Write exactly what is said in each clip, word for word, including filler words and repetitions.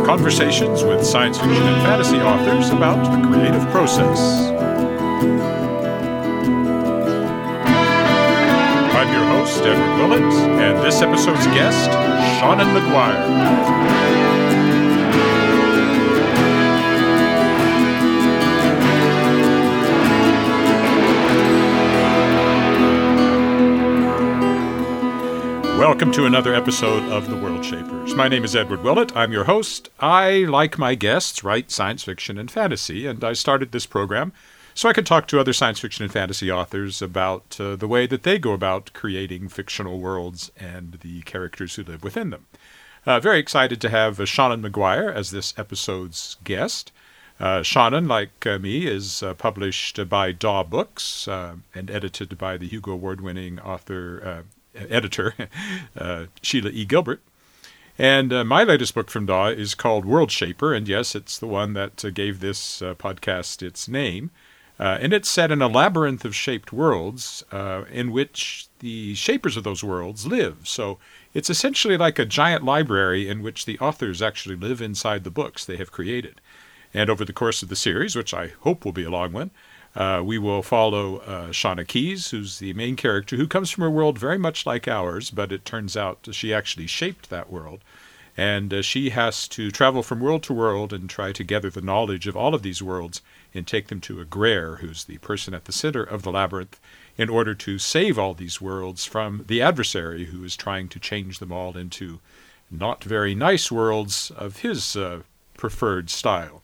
conversations with science fiction and fantasy authors about the creative process. I'm your host, Edward Willett, and this episode's guest, Seanan McGuire. Welcome to another episode of The World Shapers. My name is Edward Willett. I'm your host. I, like my guests, write science fiction and fantasy, and I started this program so I could talk to other science fiction and fantasy authors about uh, the way that they go about creating fictional worlds and the characters who live within them. Uh, very excited to have uh, Seanan McGuire as this episode's guest. Uh, Seanan, like uh, me, is uh, published by Daw Books uh, and edited by the Hugo Award-winning author uh, editor, uh, Sheila E. Gilbert. And uh, my latest book from Daw is called World Shaper, and yes, it's the one that uh, gave this uh, podcast its name. Uh, and it's set in a labyrinth of shaped worlds uh, in which the shapers of those worlds live. So it's essentially like a giant library in which the authors actually live inside the books they have created. And over the course of the series, which I hope will be a long one, Uh, we will follow uh, Shauna Keyes, who's the main character, who comes from a world very much like ours, but it turns out she actually shaped that world. And uh, she has to travel from world to world and try to gather the knowledge of all of these worlds and take them to Agraire, who's the person at the center of the labyrinth, in order to save all these worlds from the adversary who is trying to change them all into not very nice worlds of his uh, preferred style.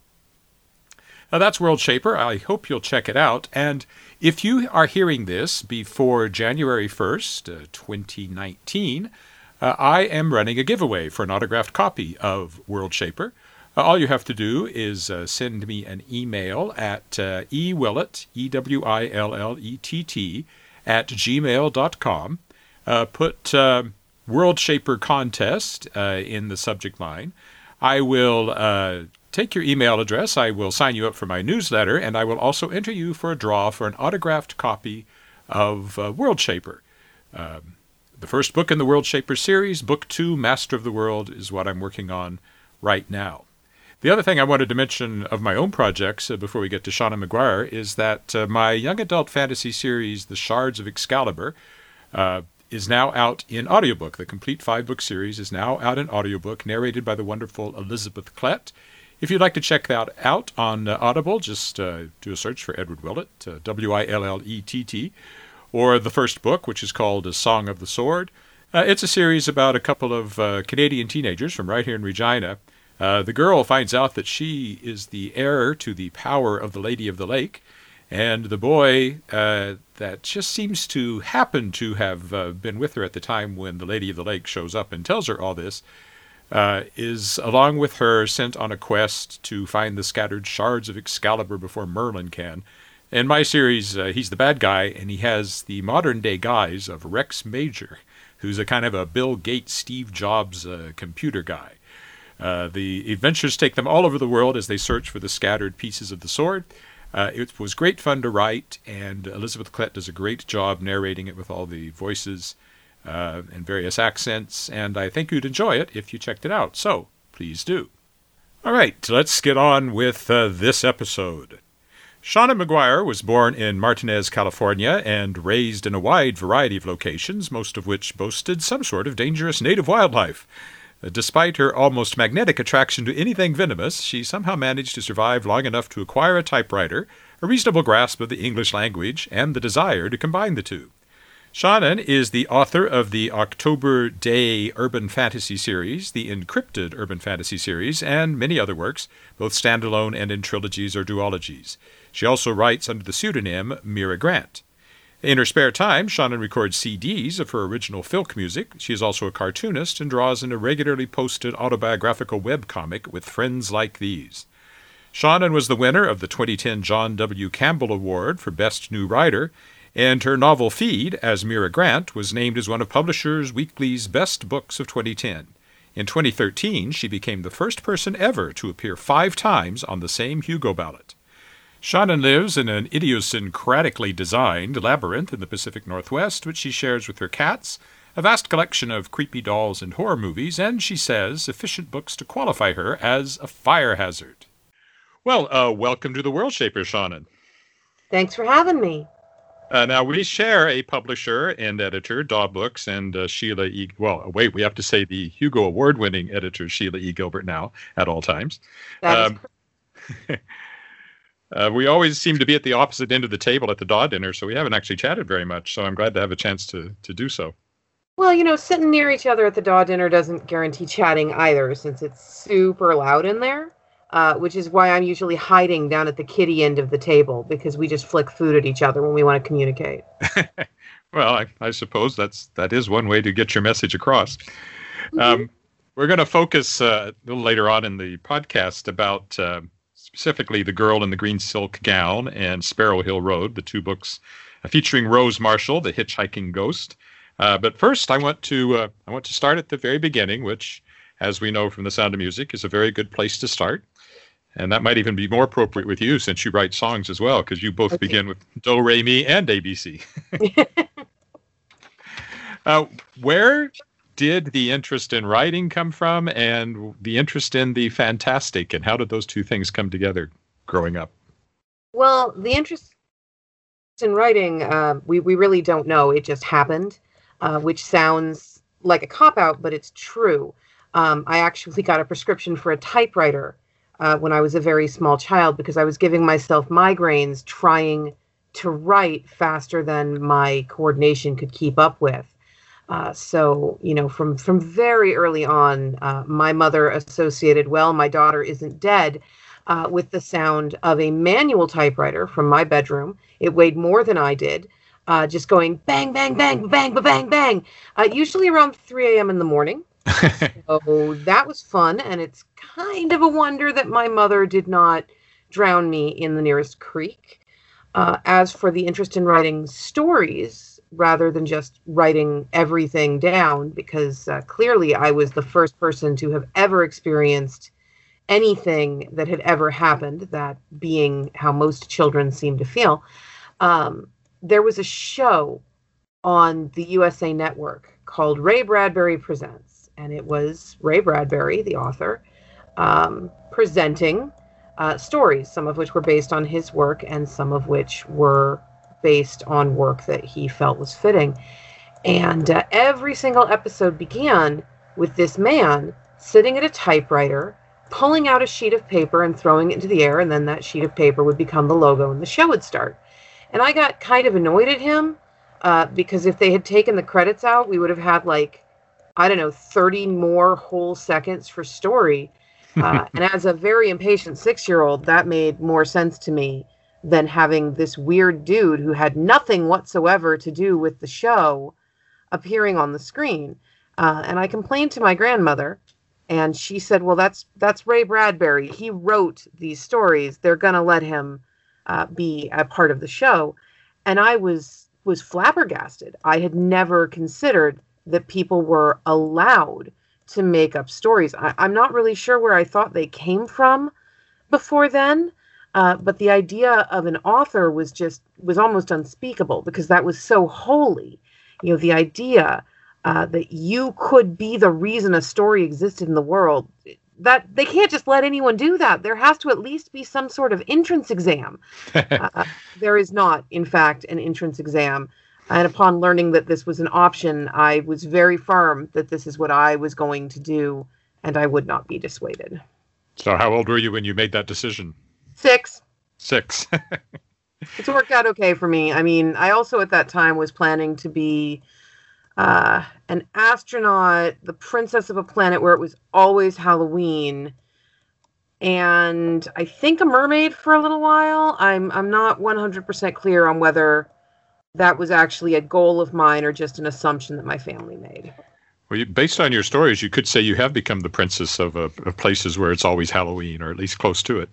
Uh, that's World Shaper. I hope you'll check it out. And if you are hearing this before January first, uh, twenty nineteen, uh, I am running a giveaway for an autographed copy of World Shaper. Uh, all you have to do is uh, send me an email at uh, ewillett, E W I L L E T T, at gmail dot com. Uh, put uh, World Shaper Contest uh, in the subject line. I will Uh, Take your email address, I will sign you up for my newsletter, and I will also enter you for a draw for an autographed copy of uh, World Shaper. Um, the first book in the World Shaper series, Book two, Master of the World, is what I'm working on right now. The other thing I wanted to mention of my own projects uh, before we get to Seanan McGuire is that uh, my young adult fantasy series, The Shards of Excalibur, uh, is now out in audiobook. The complete five-book series is now out in audiobook, narrated by the wonderful Elizabeth Klett. If you'd like to check that out on uh, Audible, just uh, do a search for Edward Willett, uh, W I L L E T T, or the first book, which is called A Song of the Sword. Uh, it's a series about a couple of uh, Canadian teenagers from right here in Regina. Uh, the girl finds out that she is the heir to the power of the Lady of the Lake, and the boy uh, that just seems to happen to have uh, been with her at the time when the Lady of the Lake shows up and tells her all this, Uh, is, along with her, sent on a quest to find the scattered shards of Excalibur before Merlin can. In my series, uh, he's the bad guy, and he has the modern-day guise of Rex Major, who's a kind of a Bill Gates, Steve Jobs uh, computer guy. Uh, the adventures take them all over the world as they search for the scattered pieces of the sword. Uh, it was great fun to write, and Elizabeth Klett does a great job narrating it with all the voices Uh, and various accents, and I think you'd enjoy it if you checked it out, so please do. All right, let's get on with uh, this episode. Seanan McGuire was born in Martinez, California, and raised in a wide variety of locations, most of which boasted some sort of dangerous native wildlife. Uh, despite her almost magnetic attraction to anything venomous, she somehow managed to survive long enough to acquire a typewriter, a reasonable grasp of the English language, and the desire to combine the two. Seanan is the author of the October Day urban fantasy series, the Encrypted urban fantasy series, and many other works, both standalone and in trilogies or duologies. She also writes under the pseudonym Mira Grant. In her spare time, Seanan records C Ds of her original folk music. She is also a cartoonist and draws in a regularly posted autobiographical webcomic with friends like these. Seanan was the winner of the twenty ten John W. Campbell Award for Best New Writer, and her novel Feed, as Mira Grant, was named as one of Publishers Weekly's best books of twenty ten. In twenty thirteen, she became the first person ever to appear five times on the same Hugo ballot. Seanan lives in an idiosyncratically designed labyrinth in the Pacific Northwest, which she shares with her cats, a vast collection of creepy dolls and horror movies, and, she says, sufficient books to qualify her as a fire hazard. Well, uh, welcome to the World Shaper, Shannon. Thanks for having me. Uh, now, we share a publisher and editor, Daw Books, and uh, Sheila E. Well, wait, we have to say the Hugo Award-winning editor, Sheila E. Gilbert, now, at all times. That is um, uh, we always seem to be at the opposite end of the table at the Daw dinner, so we haven't actually chatted very much, so I'm glad to have a chance to, to do so. Well, you know, sitting near each other at the Daw dinner doesn't guarantee chatting either, since it's super loud in there. Uh, which is why I'm usually hiding down at the kiddie end of the table, because we just flick food at each other when we want to communicate. Well, I, I suppose that's that is one way to get your message across. Mm-hmm. Um, we're going to focus uh, a little later on in the podcast about uh, specifically The Girl in the Green Silk Gown and Sparrow Hill Road, the two books uh, featuring Rose Marshall, the hitchhiking ghost. Uh, but first, I want to uh, I want to start at the very beginning, which, as we know from The Sound of Music, is a very good place to start. And that might even be more appropriate with you, since you write songs as well, because you both okay. begin with Do, Re, Mi, and A B C. uh, where did the interest in writing come from, and the interest in the fantastic, and how did those two things come together growing up? Well, the interest in writing, uh, we, we really don't know. It just happened, uh, which sounds like a cop-out, but it's true. Um, I actually got a prescription for a typewriter Uh, when I was a very small child, because I was giving myself migraines trying to write faster than my coordination could keep up with. Uh, so, you know, from, from very early on, uh, my mother associated, well, my daughter isn't dead, uh, with the sound of a manual typewriter from my bedroom. It weighed more than I did, uh, just going bang, bang, bang, bang, bang, bang, uh, usually around three a.m. in the morning. So that was fun, and it's kind of a wonder that my mother did not drown me in the nearest creek. Uh, as for the interest in writing stories, rather than just writing everything down, because uh, clearly I was the first person to have ever experienced anything that had ever happened, that being how most children seem to feel, um, there was a show on the U S A Network called Ray Bradbury Presents. And it was Ray Bradbury, the author, um, presenting uh, stories, some of which were based on his work and some of which were based on work that he felt was fitting. And uh, every single episode began with this man sitting at a typewriter, pulling out a sheet of paper and throwing it into the air, and then that sheet of paper would become the logo and the show would start. And I got kind of annoyed at him uh, because if they had taken the credits out, we would have had like, I don't know, thirty more whole seconds for story. Uh, and as a very impatient six-year-old, that made more sense to me than having this weird dude who had nothing whatsoever to do with the show appearing on the screen. Uh, and I complained to my grandmother, and she said, well, that's that's Ray Bradbury. He wrote these stories. They're going to let him uh, be a part of the show. And I was was flabbergasted. I had never considered that people were allowed to make up stories. I, I'm not really sure where I thought they came from before then, uh, but the idea of an author was just, was almost unspeakable, because that was so holy. You know, the idea uh, that you could be the reason a story existed in the world, that they can't just let anyone do that. There has to at least be some sort of entrance exam. uh, there is not, in fact, an entrance exam. And upon learning that this was an option, I was very firm that this is what I was going to do, and I would not be dissuaded. So how old were you when you made that decision? Six. Six. It's worked out okay for me. I mean, I also at that time was planning to be uh, an astronaut, the princess of a planet where it was always Halloween, and I think a mermaid for a little while. I'm I'm not one hundred percent clear on whether that was actually a goal of mine or just an assumption that my family made. Well, you, based on your stories, you could say you have become the princess of, uh, of places where it's always Halloween, or at least close to it.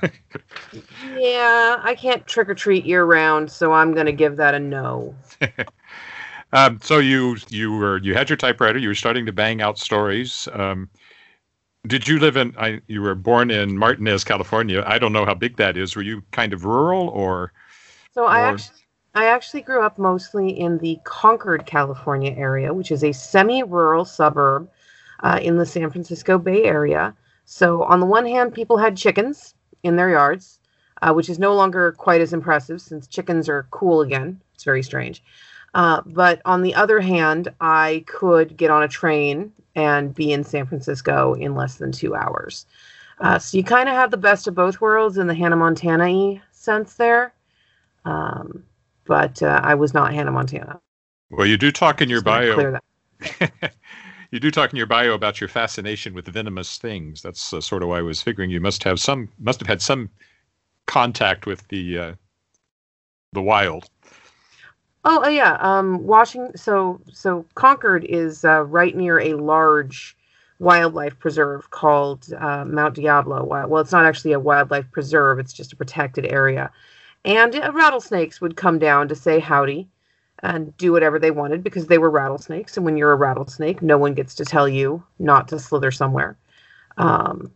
Yeah, I can't trick-or-treat year-round, so I'm going to give that a no. um, so you you were you had your typewriter. You were starting to bang out stories. Um, did you live in? I, you were born in Martinez, California. I don't know how big that is. Were you kind of rural, or? So I actually I actually grew up mostly in the Concord, California area, which is a semi-rural suburb uh, in the San Francisco Bay Area. So on the one hand, people had chickens in their yards, uh, which is no longer quite as impressive since chickens are cool again. It's very strange. Uh, but on the other hand, I could get on a train and be in San Francisco in less than two hours. Uh, so you kind of have the best of both worlds in the Hannah Montana-y sense there. Um, but uh, I was not Hannah Montana. Well, you do talk in your Just wanna clear bio. that. You do talk in your bio about your fascination with venomous things. That's uh, sort of why I was figuring you must have some, must have had some contact with the uh, the wild. Oh, uh, yeah. Um, Washington. So, so Concord is uh, right near a large wildlife preserve called uh, Mount Diablo. Well, it's not actually a wildlife preserve; it's just a protected area. And uh, rattlesnakes would come down to say howdy and do whatever they wanted because they were rattlesnakes. And when you're a rattlesnake, no one gets to tell you not to slither somewhere. Um,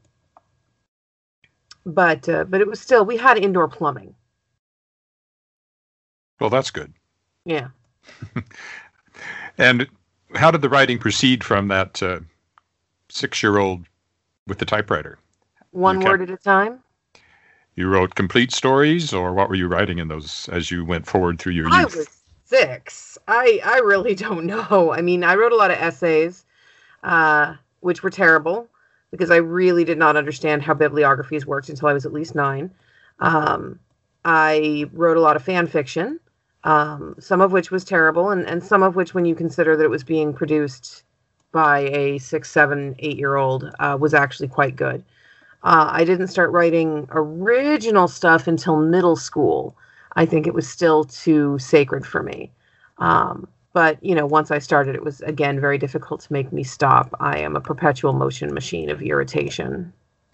but uh, but it was still, we had indoor plumbing. Well, that's good. Yeah. And how did the writing proceed from that uh, six-year-old with the typewriter? One You word kept- at a time. You wrote complete stories, or what were you writing in those as you went forward through your I youth? was six. I I really don't know. I mean, I wrote a lot of essays, uh, which were terrible because I really did not understand how bibliographies worked until I was at least nine. Um, I wrote a lot of fan fiction, um, some of which was terrible, and, and some of which, when you consider that it was being produced by a six, seven, eight-year-old, uh, was actually quite good. Uh, I didn't start writing original stuff until middle school. I think it was still too sacred for me. Um, but, you know, once I started, it was, again, very difficult to make me stop. I am a perpetual motion machine of irritation.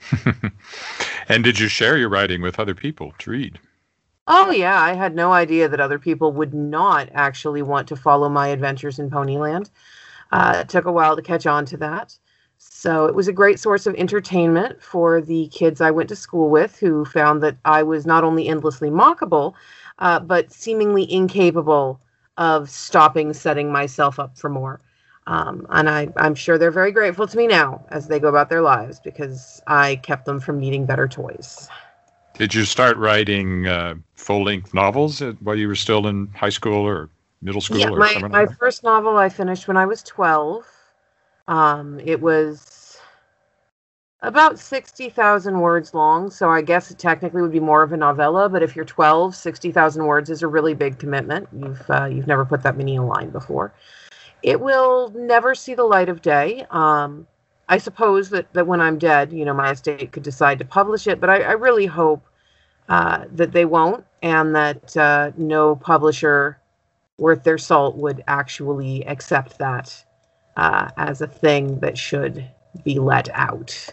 And did you share your writing with other people to read? Oh, yeah. I had no idea that other people would not actually want to follow my adventures in Ponyland. Uh, it took a while to catch on to that. So it was a great source of entertainment for the kids I went to school with, who found that I was not only endlessly mockable, uh, but seemingly incapable of stopping setting myself up for more. Um, and I, I'm sure they're very grateful to me now as they go about their lives because I kept them from needing better toys. Did you start writing uh, full-length novels uh, while you were still in high school or middle school? Yeah, or my, somewhere my like that? first novel I finished when I was twelve. Um, it was about sixty thousand words long, so I guess it technically would be more of a novella, but if you're twelve, sixty thousand words is a really big commitment. You've uh, you've never put that many in a line before. It will never see the light of day. Um, I suppose that, that when I'm dead, you know, my estate could decide to publish it, but I, I really hope uh, that they won't, and that uh, no publisher worth their salt would actually accept that uh, as a thing that should be let out.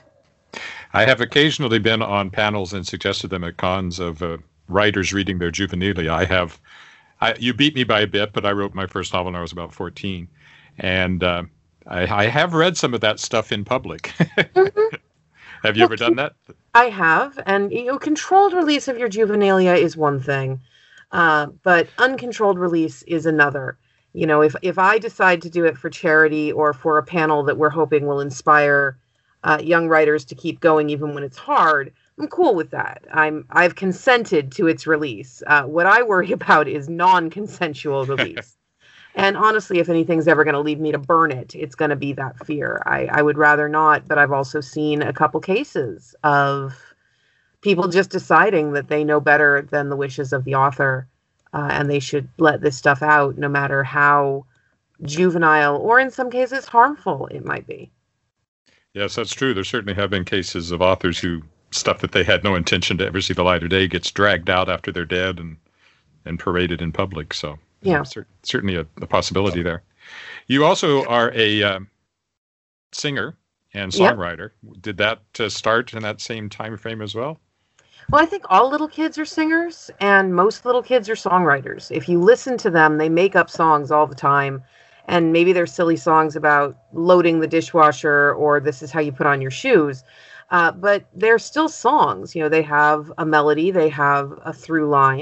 I have occasionally been on panels and suggested them at cons of uh, writers reading their juvenilia. I have, I, you beat me by a bit, but I wrote my first novel when I was about fourteen. And uh, I, I have read some of that stuff in public. Mm-hmm. Have you ever done that? I have. And, you know, controlled release of your juvenilia is one thing, uh, but uncontrolled release is another. You know, if, if I decide to do it for charity or for a panel that we're hoping will inspire uh, young writers to keep going even when it's hard, I'm cool with that. I'm, I've consented to its release. Uh, what I worry about is non-consensual release. And honestly, if anything's ever going to lead me to burn it, it's going to be that fear. I, I would rather not, but I've also seen a couple cases of people just deciding that they know better than the wishes of the author, uh, and they should let this stuff out no matter how juvenile or in some cases harmful it might be. Yes, that's true. There certainly have been cases of authors who stuff that they had no intention to ever see the light of day gets dragged out after they're dead and, and paraded in public. So yeah, cer- certainly a, a possibility there. You also are a uh, singer and songwriter. Yep. Did that uh, start in that same time frame as well? Well, I think all little kids are singers, and most little kids are songwriters. If you listen to them, they make up songs all the time, and maybe they're silly songs about loading the dishwasher or this is how you put on your shoes, uh, but they're still songs. You know, they have a melody, they have a through line,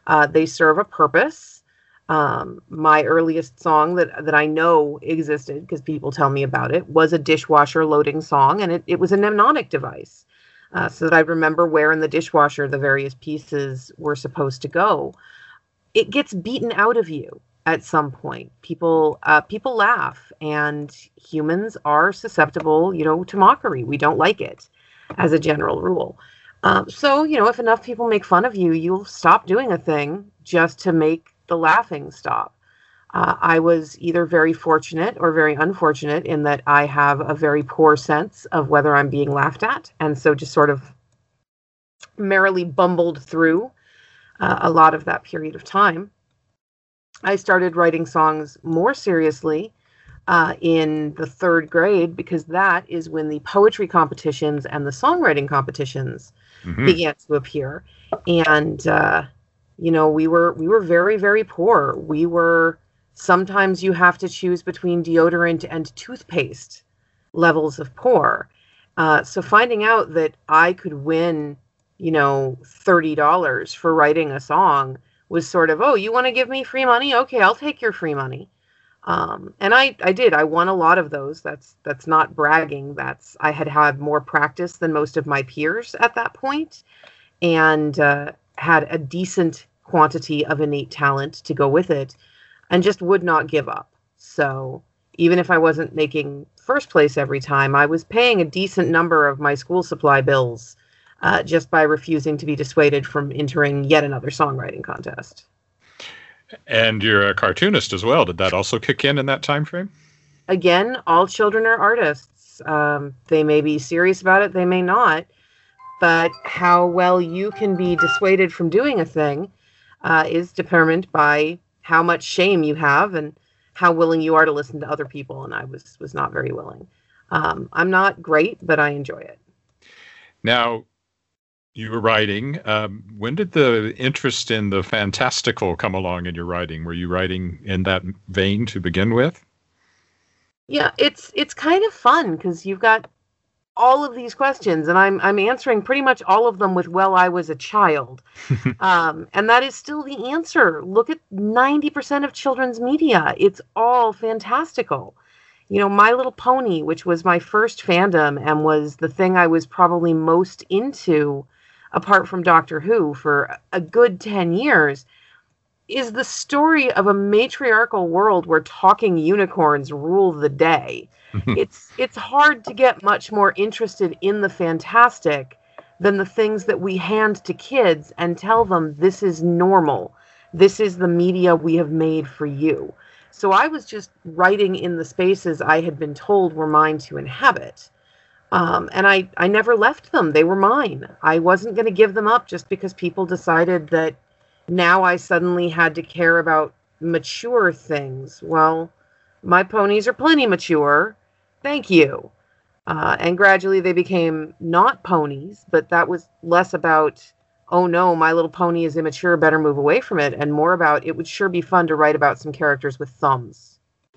Uh, they serve a purpose. Um, my earliest song that, that I know existed, because people tell me about it, was a dishwasher loading song, and it, it was a mnemonic device. Uh, so that I remember where in the dishwasher the various pieces were supposed to go. It gets beaten out of you at some point. People uh, people laugh, and humans are susceptible, you know, to mockery. We don't like it, as a general rule. Um, so, you know, if enough people make fun of you, you'll stop doing a thing just to make the laughing stop. Uh, I was either very fortunate or very unfortunate in that I have a very poor sense of whether I'm being laughed at, and so just sort of merrily bumbled through uh, a lot of that period of time. I started writing songs more seriously uh, in the third grade, because that is when the poetry competitions and the songwriting competitions mm-hmm. began to appear. And uh, you know, we were we were very, very poor. We were sometimes you have to choose between deodorant and toothpaste levels of poor. Uh, so finding out that I could win, you know, thirty dollars for writing a song was sort of, oh, you want to give me free money? Okay, I'll take your free money. Um, and I, I did. I won a lot of those. That's that's not bragging. That's I had had more practice than most of my peers at that point, and uh, had a decent quantity of innate talent to go with it, and just would not give up. So even if I wasn't making first place every time, I was paying a decent number of my school supply bills uh, just by refusing to be dissuaded from entering yet another songwriting contest. And you're a cartoonist as well. Did that also kick in in that time frame? Again, all children are artists. Um, they may be serious about it, they may not. But how well you can be dissuaded from doing a thing uh, is determined by how much shame you have and how willing you are to listen to other people. And I was was not very willing. Um, I'm not great, but I enjoy it. Now, you were writing. Um, when did the interest in the fantastical come along in your writing? Were you writing in that vein to begin with? Yeah, it's it's kind of fun because you've got all of these questions, and I'm I'm answering pretty much all of them with, well, I was a child. um, and that is still the answer. Look at ninety percent of children's media. It's all fantastical. You know, My Little Pony, which was my first fandom and was the thing I was probably most into, apart from Doctor Who, for a good ten years, is the story of a matriarchal world where talking unicorns rule the day. it's it's hard to get much more interested in the fantastic than the things that we hand to kids and tell them this is normal. This is the media we have made for you. So I was just writing in the spaces I had been told were mine to inhabit. Um, and I, I never left them. They were mine. I wasn't going to give them up just because people decided that now I suddenly had to care about mature things. Well, my ponies are plenty mature. Thank you. Uh, and gradually they became not ponies, but that was less about, oh no, My Little Pony is immature, better move away from it, and more about, it would sure be fun to write about some characters with thumbs.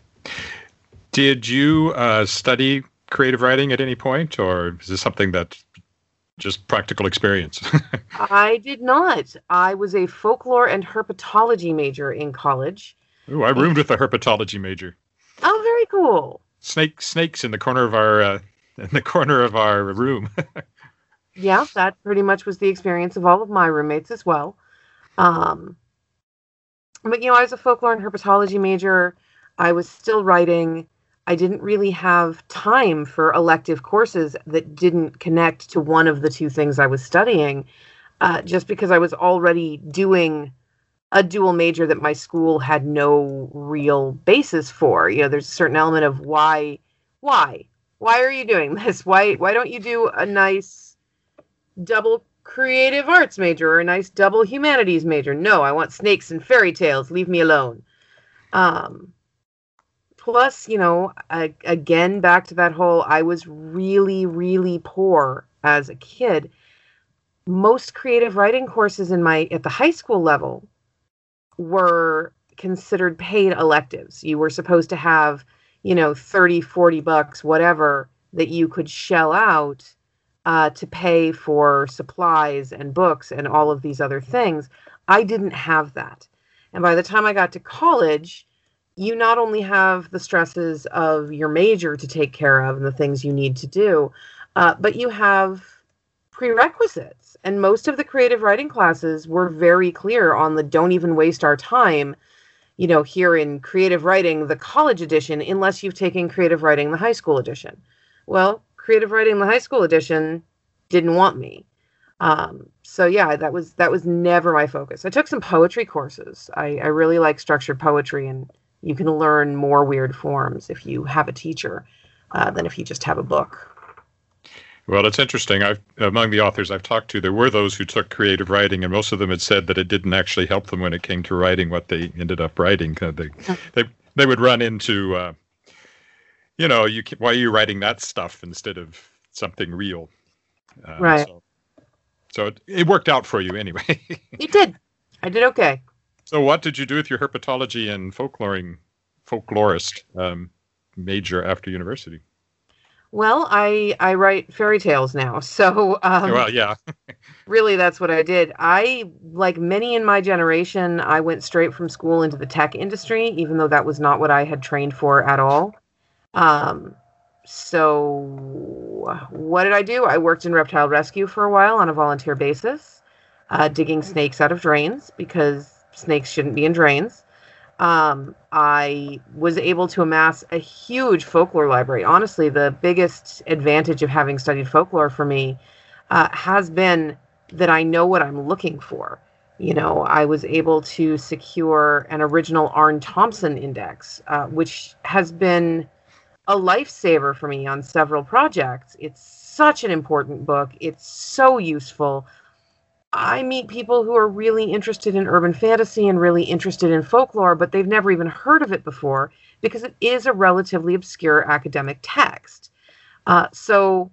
Did you uh, study creative writing at any point, or is this something that just practical experience? I did not. I was a folklore and herpetology major in college. Ooh, I roomed with a herpetology major. Oh, very cool. Snake, snakes in the corner of our uh, in the corner of our room. Yeah, that pretty much was the experience of all of my roommates as well. Um, but you know, I was a folklore and herpetology major. I was still writing. I didn't really have time for elective courses that didn't connect to one of the two things I was studying, uh, just because I was already doing a dual major that my school had no real basis for. You know, there's a certain element of why, why, why are you doing this? Why, why don't you do a nice double creative arts major or a nice double humanities major? No, I want snakes and fairy tales. Leave me alone. Um, plus, you know, I, again, back to that whole, I was really, really poor as a kid. Most creative writing courses in my, at the high school level, were considered paid electives. You were supposed to have, you know, thirty, forty bucks, whatever, that you could shell out uh, to pay for supplies and books and all of these other things. I didn't have that. And by the time I got to college, you not only have the stresses of your major to take care of and the things you need to do, uh, but you have prerequisites. And most of the creative writing classes were very clear on the don't even waste our time, you know, here in creative writing, the college edition, unless you've taken creative writing, the high school edition. Well, creative writing, the high school edition didn't want me. Um, so yeah, that was, that was never my focus. I took some poetry courses. I, I really like structured poetry, and you can learn more weird forms if you have a teacher uh, than if you just have a book. Well, it's interesting. I've, among the authors I've talked to, there were those who took creative writing, and most of them had said that it didn't actually help them when it came to writing what they ended up writing. Uh, they, they, they would run into, uh, you know, you why are you writing that stuff instead of something real? Uh, right. So, so it, it worked out for you anyway. It did. I did okay. So what did you do with your herpetology and folkloring, folklorist um, major after university? Well, I I write fairy tales now, so um, well, yeah. really that's what I did. I, like many in my generation, I went straight from school into the tech industry, even though that was not what I had trained for at all. Um, so what did I do? I worked in reptile rescue for a while on a volunteer basis, uh, digging snakes out of drains because snakes shouldn't be in drains. Um, I was able to amass a huge folklore library. Honestly, the biggest advantage of having studied folklore for me uh, has been that I know what I'm looking for. You know, I was able to secure an original Arne Thompson index, uh, which has been a lifesaver for me on several projects. It's such an important book. It's so useful. I meet people who are really interested in urban fantasy and really interested in folklore, but they've never even heard of it before because it is a relatively obscure academic text. Uh, so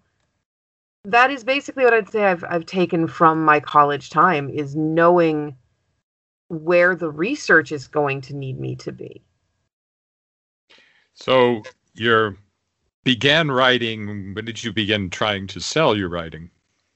that is basically what I'd say I've I've taken from my college time, is knowing where the research is going to need me to be. So you began writing. When did you begin trying to sell your writing?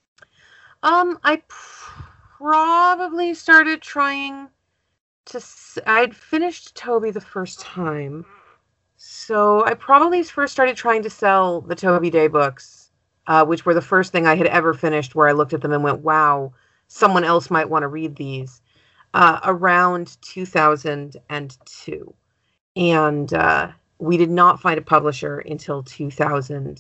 Um, I probably started trying to, I'd finished Toby the first time. So I probably first started trying to sell the Toby Day books, uh, which were the first thing I had ever finished where I looked at them and went, wow, someone else might want to read these, uh, around two thousand two. And uh, we did not find a publisher until two thousand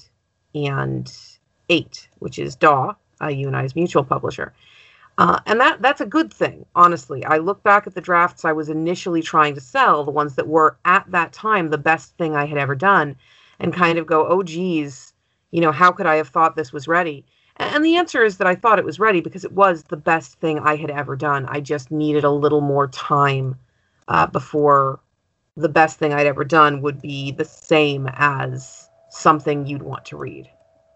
eight, which is D A W, uh, you and I's mutual publisher. Uh, and that that's a good thing, honestly. I look back at the drafts I was initially trying to sell, the ones that were at that time the best thing I had ever done, and kind of go, oh, geez, you know, how could I have thought this was ready? And, and the answer is that I thought it was ready because it was the best thing I had ever done. I just needed a little more time uh, before the best thing I'd ever done would be the same as something you'd want to read.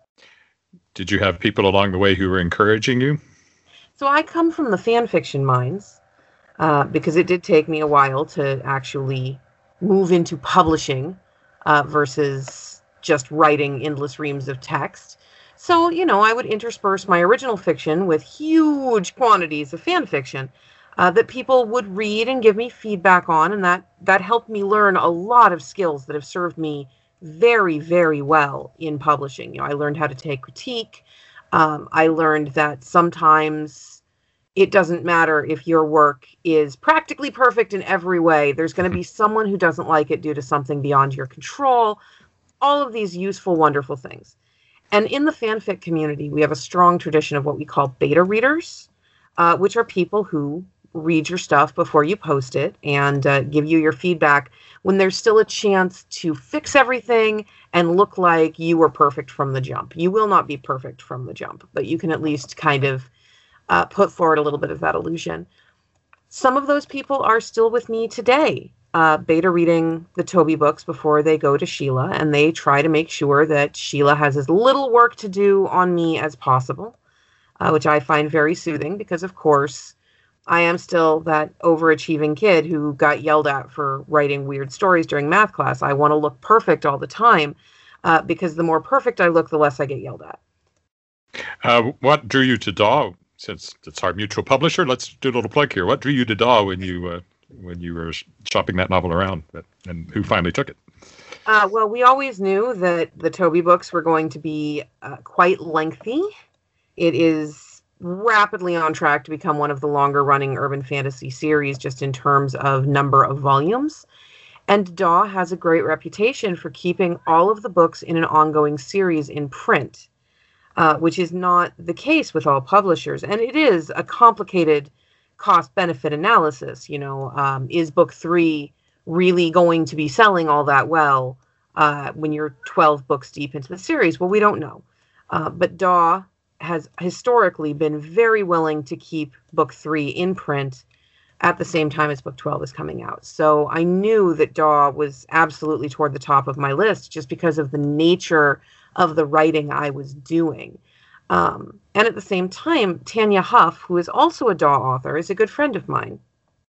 Did you have people along the way who were encouraging you? So I come from the fan fiction mines, uh, because it did take me a while to actually move into publishing uh, versus just writing endless reams of text. So, you know, I would intersperse my original fiction with huge quantities of fan fiction uh, that people would read and give me feedback on, and that, that helped me learn a lot of skills that have served me very, very well in publishing. You know, I learned how to take critique. Um, I learned that sometimes it doesn't matter if your work is practically perfect in every way. There's going to be someone who doesn't like it due to something beyond your control. All of these useful, wonderful things. And in the fanfic community, we have a strong tradition of what we call beta readers, uh, which are people who read your stuff before you post it and uh, give you your feedback when there's still a chance to fix everything and look like you were perfect from the jump. You will not be perfect from the jump, but you can at least kind of uh, put forward a little bit of that illusion. Some of those people are still with me today, uh, beta reading the Toby books before they go to Sheila, and they try to make sure that Sheila has as little work to do on me as possible, uh, which I find very soothing because, of course, I am still that overachieving kid who got yelled at for writing weird stories during math class. I want to look perfect all the time uh, because the more perfect I look, the less I get yelled at. Uh, what drew you to D A W since it's our mutual publisher, let's do a little plug here. What drew you to D A W when you uh, when you were shopping that novel around, and who finally took it? Uh, well, we always knew that the Toby books were going to be uh, quite lengthy. It is rapidly on track to become one of the longer-running urban fantasy series, just in terms of number of volumes. And D A W has a great reputation for keeping all of the books in an ongoing series in print, uh, which is not the case with all publishers. And it is a complicated cost-benefit analysis. You know, um, is book three really going to be selling all that well uh, when you're twelve books deep into the series? Well, we don't know. Uh, but D A W has historically been very willing to keep book three in print at the same time as book twelve is coming out. So I knew that D A W was absolutely toward the top of my list just because of the nature of the writing I was doing. Um, and at the same time, Tanya Huff, who is also a D A W author, is a good friend of mine.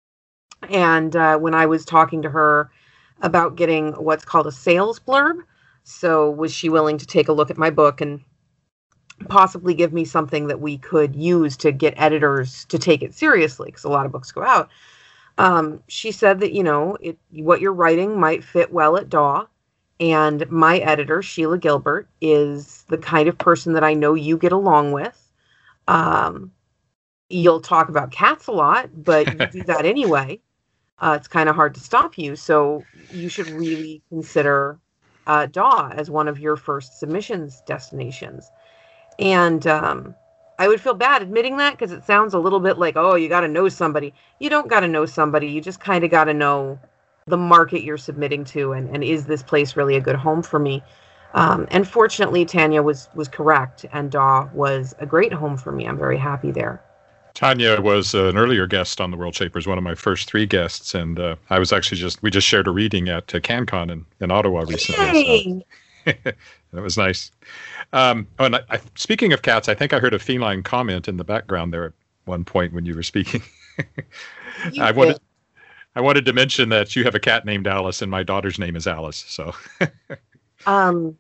And uh, when I was talking to her about getting what's called a sales blurb, so was she willing to take a look at my book and possibly give me something that we could use to get editors to take it seriously, because a lot of books go out. Um, she said that, you know, it, what you're writing might fit well at D A W, and my editor, Sheila Gilbert, is the kind of person that I know you get along with. Um, you'll talk about cats a lot, but you do that anyway. Uh, it's kind of hard to stop you, so you should really consider uh, D A W as one of your first submissions destinations. And um, I would feel bad admitting that, because it sounds a little bit like, oh, you got to know somebody. You don't got to know somebody. You just kind of got to know the market you're submitting to, and, and is this place really a good home for me? Um, and fortunately, Tanya was was correct, and D A W was a great home for me. I'm very happy there. Tanya was an earlier guest on the World Shapers, one of my first three guests, and uh, I was actually just, we just shared a reading at uh, CanCon in, in Ottawa recently. So. That was nice. Um, oh, and I, I, speaking of cats, I think I heard a feline comment in the background there at one point when you were speaking. You I wanted, I wanted to mention that you have a cat named Alice, and my daughter's name is Alice. So, um,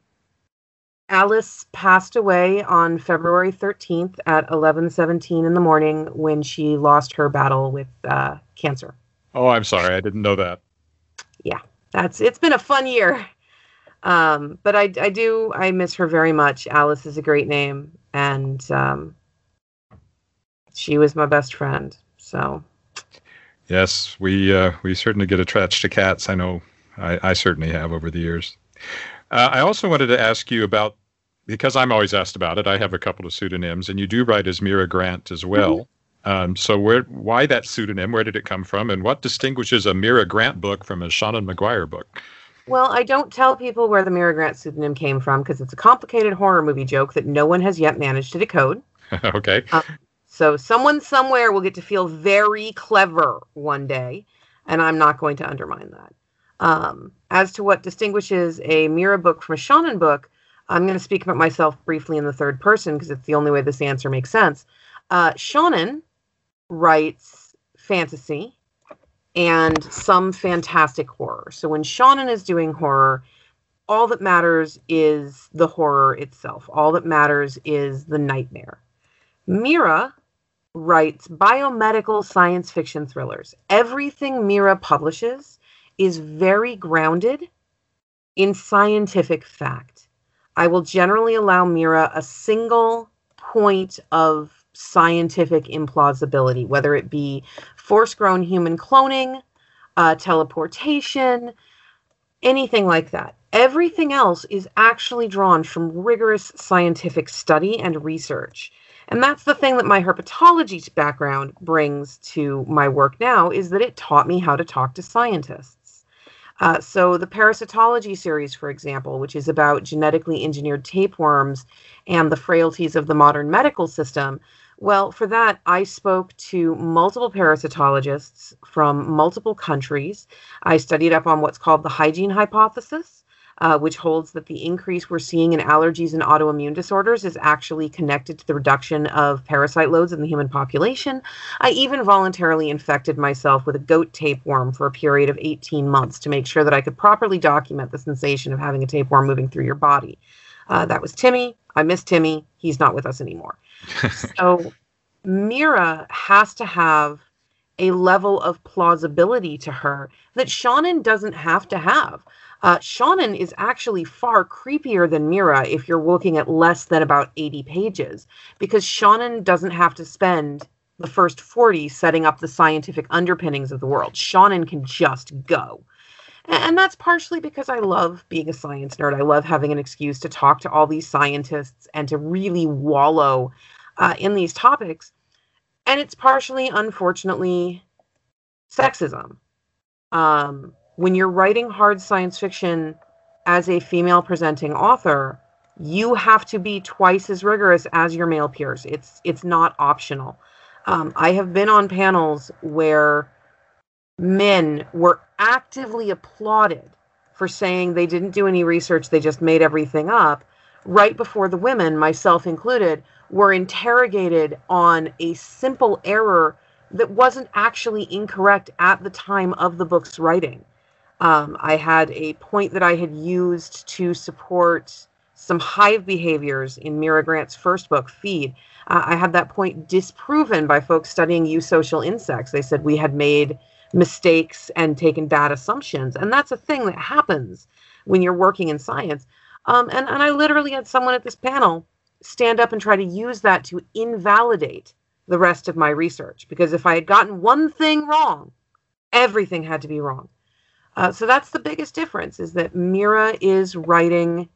Alice passed away on February thirteenth at eleven seventeen in the morning when she lost her battle with uh, cancer. Oh, I'm sorry, I didn't know that. Yeah, that's it's been a fun year. Um, but I, I do, I miss her very much. Alice is a great name, and um, she was my best friend. So, yes, we uh, we certainly get attached to cats. I know I, I certainly have over the years. Uh, I also wanted to ask you about, because I'm always asked about it, I have a couple of pseudonyms, and you do write as Mira Grant as well. Mm-hmm. Um, so where, why that pseudonym? Where did it come from? And what distinguishes a Mira Grant book from a Seanan McGuire book? Well, I don't tell people where the Mira Grant pseudonym came from, because it's a complicated horror movie joke that no one has yet managed to decode. Okay. Um, so someone somewhere will get to feel very clever one day, and I'm not going to undermine that. Um, as to what distinguishes a Mira book from a Seanan book, I'm going to speak about myself briefly in the third person, because it's the only way this answer makes sense. Uh, Seanan writes fantasy and some fantastic horror. So when Seanan is doing horror, all that matters is the horror itself. All that matters is the nightmare. Mira writes biomedical science fiction thrillers. Everything Mira publishes is very grounded in scientific fact. I will generally allow Mira a single point of scientific implausibility, whether it be force-grown human cloning, uh, teleportation, anything like that. Everything else is actually drawn from rigorous scientific study and research. And that's the thing that my herpetology background brings to my work now, is that it taught me how to talk to scientists. Uh, so the parasitology series, for example, which is about genetically engineered tapeworms and the frailties of the modern medical system, well, for that, I spoke to multiple parasitologists from multiple countries. I studied up on what's called the hygiene hypothesis, uh, which holds that the increase we're seeing in allergies and autoimmune disorders is actually connected to the reduction of parasite loads in the human population. I even voluntarily infected myself with a goat tapeworm for a period of eighteen months to make sure that I could properly document the sensation of having a tapeworm moving through your body. Uh, that was Timmy. I miss Timmy. He's not with us anymore. So Mira has to have a level of plausibility to her that Shannon doesn't have to have. Uh, Shannon is actually far creepier than Mira if you're looking at less than about eighty pages, because Shannon doesn't have to spend the first forty setting up the scientific underpinnings of the world. Shannon can just go. And that's partially because I love being a science nerd. I love having an excuse to talk to all these scientists and to really wallow uh, in these topics. And it's partially, unfortunately, sexism. Um, when you're writing hard science fiction as a female presenting author, you have to be twice as rigorous as your male peers. It's it's not optional. Um, I have been on panels where men were actively applauded for saying they didn't do any research, they just made everything up, right before the women, myself included, were interrogated on a simple error that wasn't actually incorrect at the time of the book's writing. Um, I had a point that I had used to support some hive behaviors in Mira Grant's first book, Feed. Uh, I had that point disproven by folks studying eusocial insects. They said we had made mistakes and taken bad assumptions. And that's a thing that happens when you're working in science. Um, and, and I literally had someone at this panel stand up and try to use that to invalidate the rest of my research. Because if I had gotten one thing wrong, everything had to be wrong. Uh, so that's the biggest difference, is that Mira is writing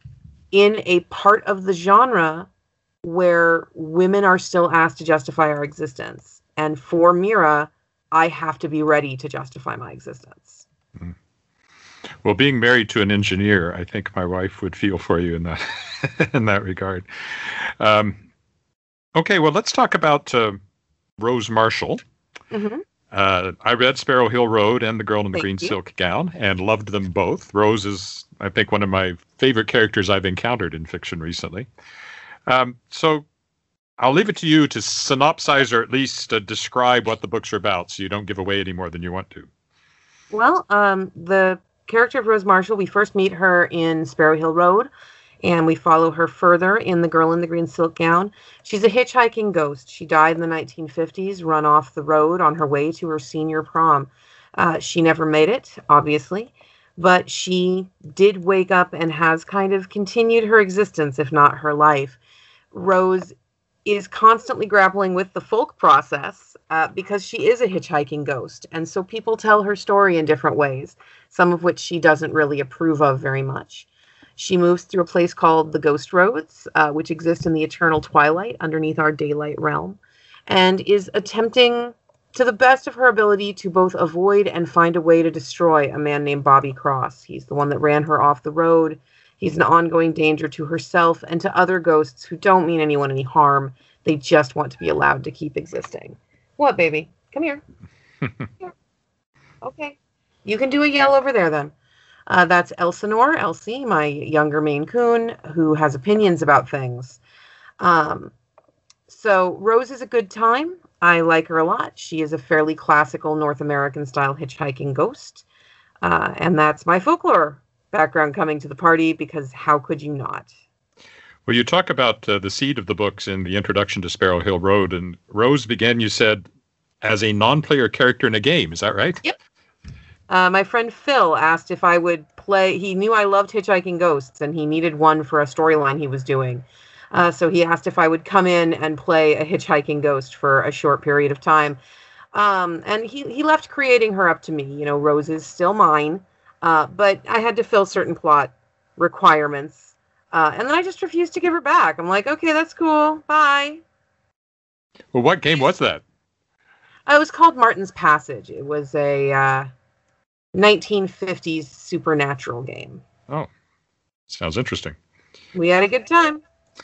in a part of the genre where women are still asked to justify our existence. And for Mira, I have to be ready to justify my existence. Mm. Well, being married to an engineer, I think my wife would feel for you in that in that regard. Um, okay, well, let's talk about uh, Rose Marshall. Mm-hmm. Uh, I read Sparrow Hill Road and The Girl in the Thank Green you. Silk Gown and loved them both. Rose is, I think, one of my favorite characters I've encountered in fiction recently. Um, so I'll leave it to you to synopsize or at least uh, describe what the books are about, so you don't give away any more than you want to. Well, um, the character of Rose Marshall, we first meet her in Sparrow Hill Road, and we follow her further in The Girl in the Green Silk Gown. She's a hitchhiking ghost. She died in the nineteen fifties, run off the road on her way to her senior prom. Uh, she never made it, obviously, but she did wake up and has kind of continued her existence, if not her life. Rose is constantly grappling with the folk process uh, because she is a hitchhiking ghost. And so people tell her story in different ways, some of which she doesn't really approve of very much. She moves through a place called the Ghost Roads, uh, which exist in the eternal twilight underneath our daylight realm, and is attempting to the best of her ability to both avoid and find a way to destroy a man named Bobby Cross. He's the one that ran her off the road. He's an ongoing danger to herself and to other ghosts who don't mean anyone any harm. They just want to be allowed to keep existing. What, baby? Come here. Here. Okay. You can do a yell over there, then. Uh, that's Elsinore, Elsie, my younger Maine Coon, who has opinions about things. Um, so Rose is a good time. I like her a lot. She is a fairly classical North American-style hitchhiking ghost. Uh, and that's my folklore background coming to the party, because how could you not? Well, you talk about uh, the seed of the books in the introduction to Sparrow Hill Road, and Rose began, you said, as a non-player character in a game. Is that right? Yep. Uh, my friend Phil asked if I would play. He knew I loved hitchhiking ghosts, and he needed one for a storyline he was doing. Uh, so he asked if I would come in and play a hitchhiking ghost for a short period of time. Um, and he, he left creating her up to me. You know, Rose is still mine, uh, but I had to fill certain plot requirements. Uh, and then I just refused to give her back. I'm like, okay, that's cool. Bye. Well, what game was that? It was called Martin's Passage. It was a uh, nineteen fifties supernatural game. Oh, sounds interesting. We had a good time.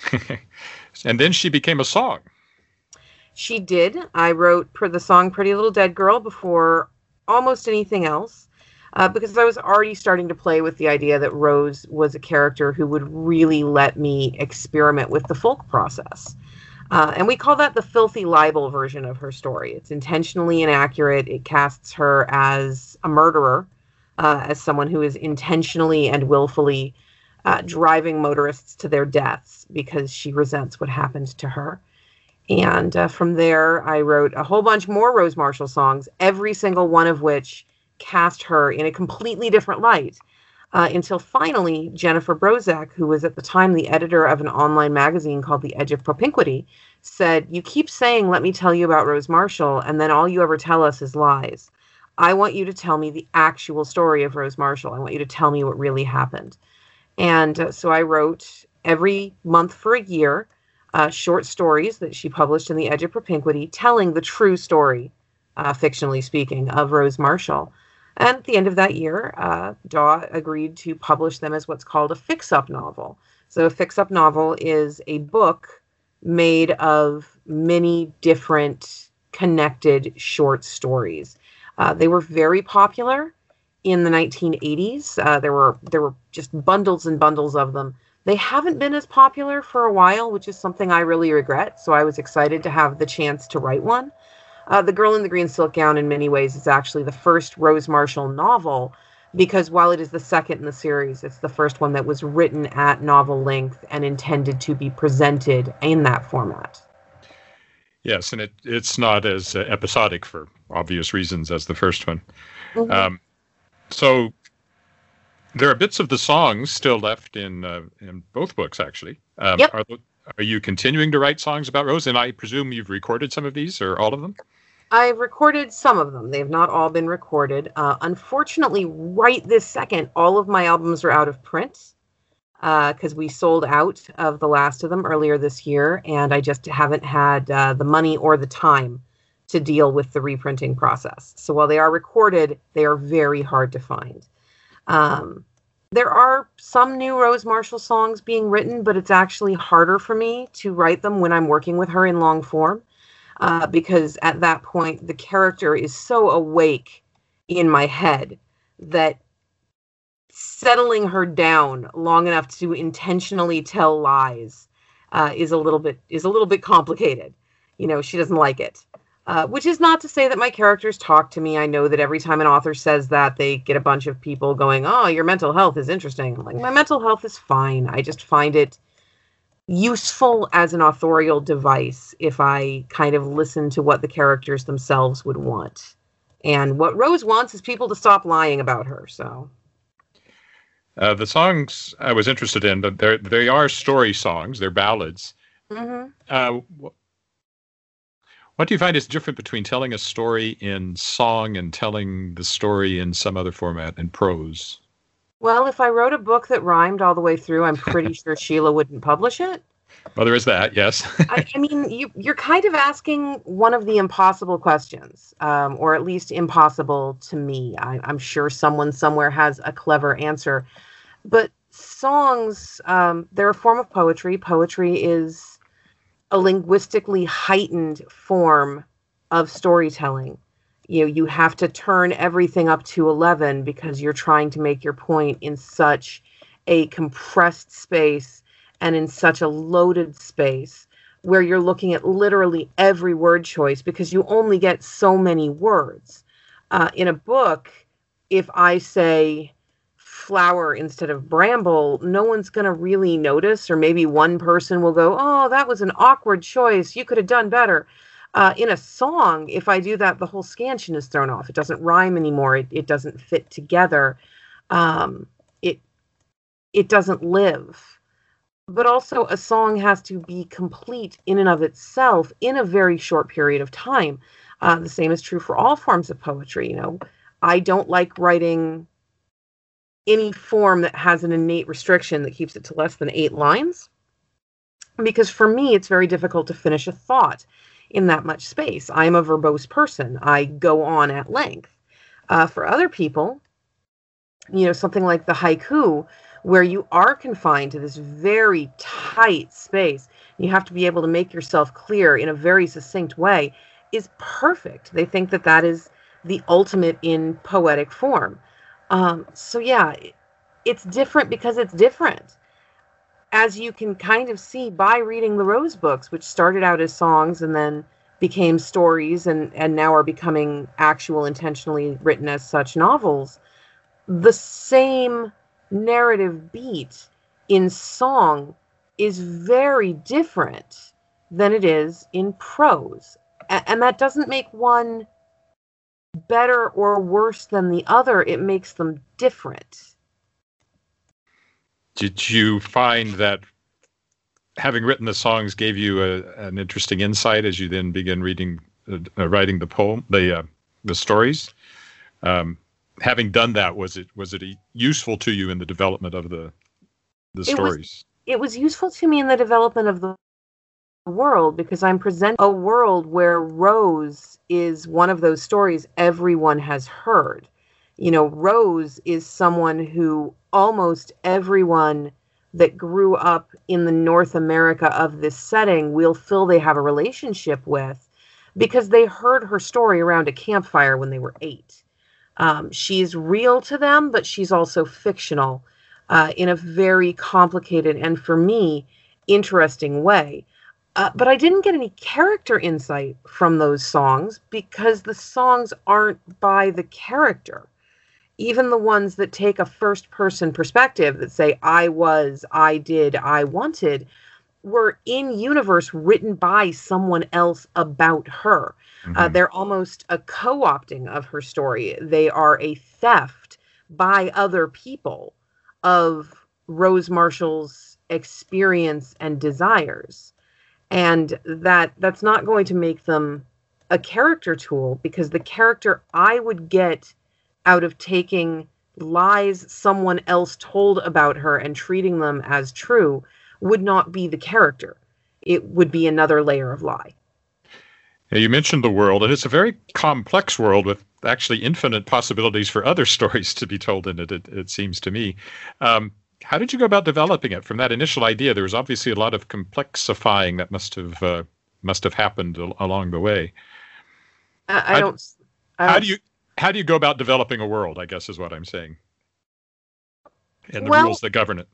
And then she became a song. She did. I wrote for the song Pretty Little Dead Girl before almost anything else. Uh, because I was already starting to play with the idea that Rose was a character who would really let me experiment with the folk process. Uh, and we call that the filthy libel version of her story. It's intentionally inaccurate. It casts her as a murderer, uh, as someone who is intentionally and willfully uh, driving motorists to their deaths because she resents what happened to her. And uh, from there, I wrote a whole bunch more Rose Marshall songs, every single one of which cast her in a completely different light. Uh, until finally, Jennifer Brozak, who was at the time the editor of an online magazine called The Edge of Propinquity, said, "You keep saying, 'Let me tell you about Rose Marshall,' and then all you ever tell us is lies. I want you to tell me the actual story of Rose Marshall. I want you to tell me what really happened." And uh, so I wrote every month for a year uh, short stories that she published in The Edge of Propinquity, telling the true story, uh, fictionally speaking, of Rose Marshall. And at the end of that year, uh, Daw agreed to publish them as what's called a fix-up novel. So a fix-up novel is a book made of many different connected short stories. Uh, they were very popular in the nineteen eighties. Uh, there were there were just bundles and bundles of them. They haven't been as popular for a while, which is something I really regret. So I was excited to have the chance to write one. Uh, The Girl in the Green Silk Gown, in many ways, is actually the first Rose Marshall novel, because while it is the second in the series, it's the first one that was written at novel length and intended to be presented in that format. Yes, and it, it's not as uh, episodic for obvious reasons as the first one. Mm-hmm. Um, so there are bits of the songs still left in uh, in both books, actually. Um, yep. Are, are you continuing to write songs about Rose? And I presume you've recorded some of these, or all of them? I've recorded some of them. They've not all been recorded. Uh, unfortunately, right this second, all of my albums are out of print because uh, we sold out of the last of them earlier this year, and I just haven't had uh, the money or the time to deal with the reprinting process. So while they are recorded, they are very hard to find. Um, there are some new Rose Marshall songs being written, but it's actually harder for me to write them when I'm working with her in long form. Uh, because at that point, the character is so awake in my head that settling her down long enough to intentionally tell lies uh, is a little bit is a little bit complicated. You know, she doesn't like it. Uh, which is not to say that my characters talk to me. I know that every time an author says that, they get a bunch of people going, "Oh, your mental health is interesting." I'm like, my mental health is fine. I just find it useful as an authorial device if I kind of listen to what the characters themselves would want. And what Rose wants is people to stop lying about her, so. Uh, the songs I was interested in, but they are story songs. They're ballads. Mm-hmm. Uh, what do you find is different between telling a story in song and telling the story in some other format, in prose? Well, if I wrote a book that rhymed all the way through, I'm pretty sure Sheila wouldn't publish it. Well, there is that, yes. I, I mean, you, you're kind of asking one of the impossible questions, um, or at least impossible to me. I, I'm sure someone somewhere has a clever answer. But songs, um, they're a form of poetry. Poetry is a linguistically heightened form of storytelling. You know, you have to turn everything up to eleven because you're trying to make your point in such a compressed space and in such a loaded space where you're looking at literally every word choice because you only get so many words. Uh, in a book, if I say flower instead of bramble, no one's going to really notice, or maybe one person will go, "Oh, that was an awkward choice. You could have done better." Uh, in a song, if I do that, the whole scansion is thrown off. It doesn't rhyme anymore. It, it doesn't fit together. Um, it it doesn't live. But also, a song has to be complete in and of itself in a very short period of time. Uh, the same is true for all forms of poetry. You know, I don't like writing any form that has an innate restriction that keeps it to less than eight lines, because for me, it's very difficult to finish a thought in that much space. I'm a verbose person. I go on at length. Uh, for other people, you know, something like the haiku, where you are confined to this very tight space, you have to be able to make yourself clear in a very succinct way, is perfect. They think that that is the ultimate in poetic form. Um, so yeah, it's different because it's different. As you can kind of see by reading the Rose books, which started out as songs and then became stories and, and now are becoming actual, intentionally written as such novels, the same narrative beat in song is very different than it is in prose. A- and that doesn't make one better or worse than the other. It makes them different. Did you find that having written the songs gave you a, an interesting insight as you then begin reading, uh, writing the poem, the uh, the stories? Um, having done that, was it was it useful to you in the development of the the stories? It was, it was useful to me in the development of the world, because I'm presenting a world where Rose is one of those stories everyone has heard. You know, Rose is someone who almost everyone that grew up in the North America of this setting will feel they have a relationship with, because they heard her story around a campfire when they were eight. Um, she's real to them, but she's also fictional uh, in a very complicated and, for me, interesting way. Uh, but I didn't get any character insight from those songs, because the songs aren't by the character. Even the ones that take a first-person perspective that say, I was, I did, I wanted, were in universe written by someone else about her. Mm-hmm. Uh, they're almost a co-opting of her story. They are a theft by other people of Rose Marshall's experience and desires. And that that's not going to make them a character tool, because the character I would get out of taking lies someone else told about her and treating them as true would not be the character. It would be another layer of lie. Yeah, you mentioned the world, and it's a very complex world with actually infinite possibilities for other stories to be told in it, it, it seems to me. Um, how did you go about developing it? From that initial idea, there was obviously a lot of complexifying that must have uh, must have happened al- along the way. I, I, how, don't, I don't... How do you how do you go about developing a world, I guess is what I'm saying, and the well, rules that govern it?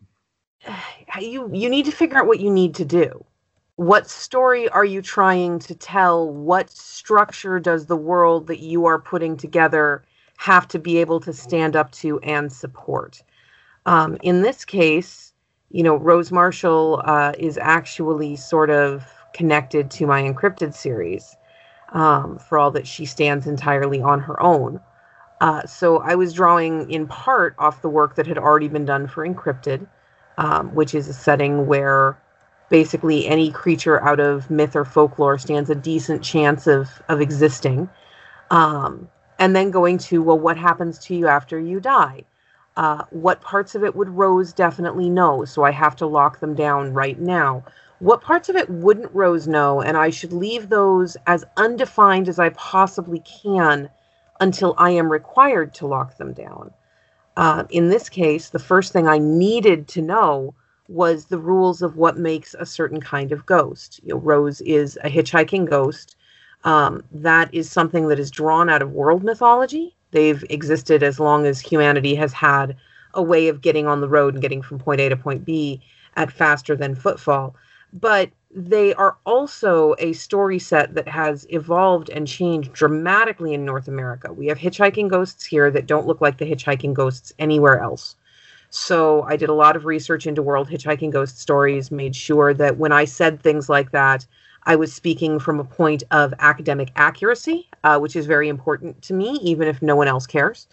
You you need to figure out what you need to do. What story are you trying to tell? What structure does the world that you are putting together have to be able to stand up to and support? Um, in this case, you know, Rose Marshall uh, is actually sort of connected to my Encrypted series, um, for all that she stands entirely on her own. Uh, so I was drawing in part off the work that had already been done for Encrypted, um, which is a setting where basically any creature out of myth or folklore stands a decent chance of, of existing. Um, and then going to, well, what happens to you after you die? Uh, what parts of it would Rose definitely know? So I have to lock them down right now. What parts of it wouldn't Rose know? And I should leave those as undefined as I possibly can until I am required to lock them down. Uh, in this case, the first thing I needed to know was the rules of what makes a certain kind of ghost. You know, Rose is a hitchhiking ghost. Um, that is something that is drawn out of world mythology. They've existed as long as humanity has had a way of getting on the road and getting from point A to point B at faster than footfall. But they are also a story set that has evolved and changed dramatically in North America. We have hitchhiking ghosts here that don't look like the hitchhiking ghosts anywhere else. So I did a lot of research into world hitchhiking ghost stories, made sure that when I said things like that, I was speaking from a point of academic accuracy, uh, which is very important to me, even if no one else cares.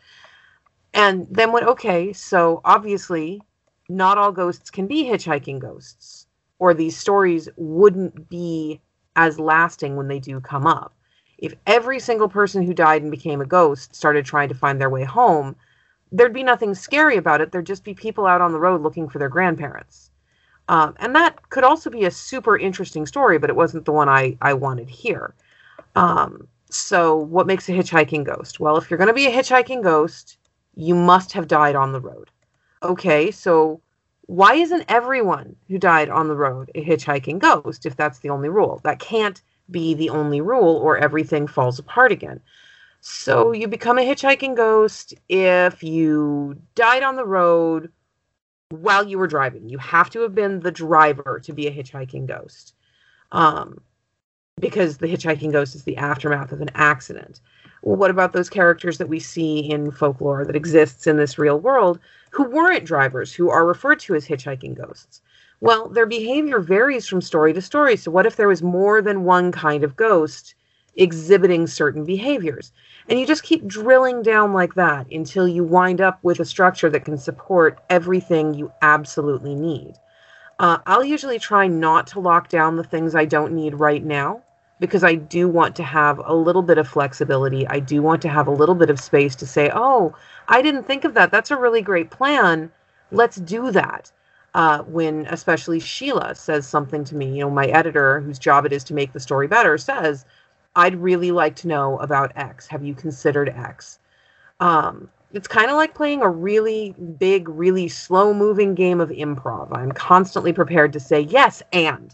And then went, okay, so obviously not all ghosts can be hitchhiking ghosts, or these stories wouldn't be as lasting when they do come up. If every single person who died and became a ghost started trying to find their way home, there'd be nothing scary about it. There'd just be people out on the road looking for their grandparents. Um, and that could also be a super interesting story, but it wasn't the one I, I wanted here. Um, so what makes a hitchhiking ghost? Well, if you're going to be a hitchhiking ghost, you must have died on the road. Okay, so why isn't everyone who died on the road a hitchhiking ghost if that's the only rule? That can't be the only rule, or everything falls apart again. So you become a hitchhiking ghost if you died on the road while you were driving. You have to have been the driver to be a hitchhiking ghost, um, because the hitchhiking ghost is the aftermath of an accident. Well, what about those characters that we see in folklore that exists in this real world who weren't drivers, who are referred to as hitchhiking ghosts? Well, their behavior varies from story to story. So what if there was more than one kind of ghost exhibiting certain behaviors? And you just keep drilling down like that until you wind up with a structure that can support everything you absolutely need. Uh, I'll usually try not to lock down the things I don't need right now, because I do want to have a little bit of flexibility. I do want to have a little bit of space to say, oh, I didn't think of that. That's a really great plan. Let's do that. Uh, when especially Sheila says something to me, you know, my editor, whose job it is to make the story better, says, I'd really like to know about X. Have you considered X? Um, it's kind of like playing a really big, really slow-moving game of improv. I'm constantly prepared to say yes, and.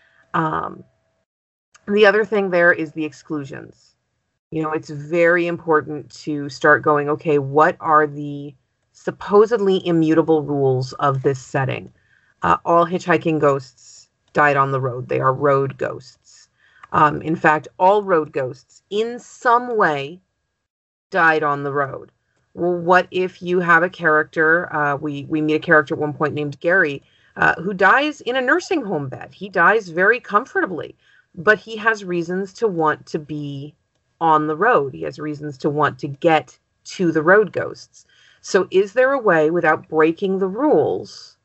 Um, The other thing there is the exclusions. You know, it's very important to start going, okay, what are the supposedly immutable rules of this setting? Uh, all hitchhiking ghosts died on the road. They are road ghosts. Um, in fact, all road ghosts in some way died on the road. Well, what if you have a character, uh, we, we meet a character at one point named Gary, uh, who dies in a nursing home bed. He dies very comfortably. But he has reasons to want to be on the road. He has reasons to want to get to the road ghosts. So is there a way, without breaking the rules,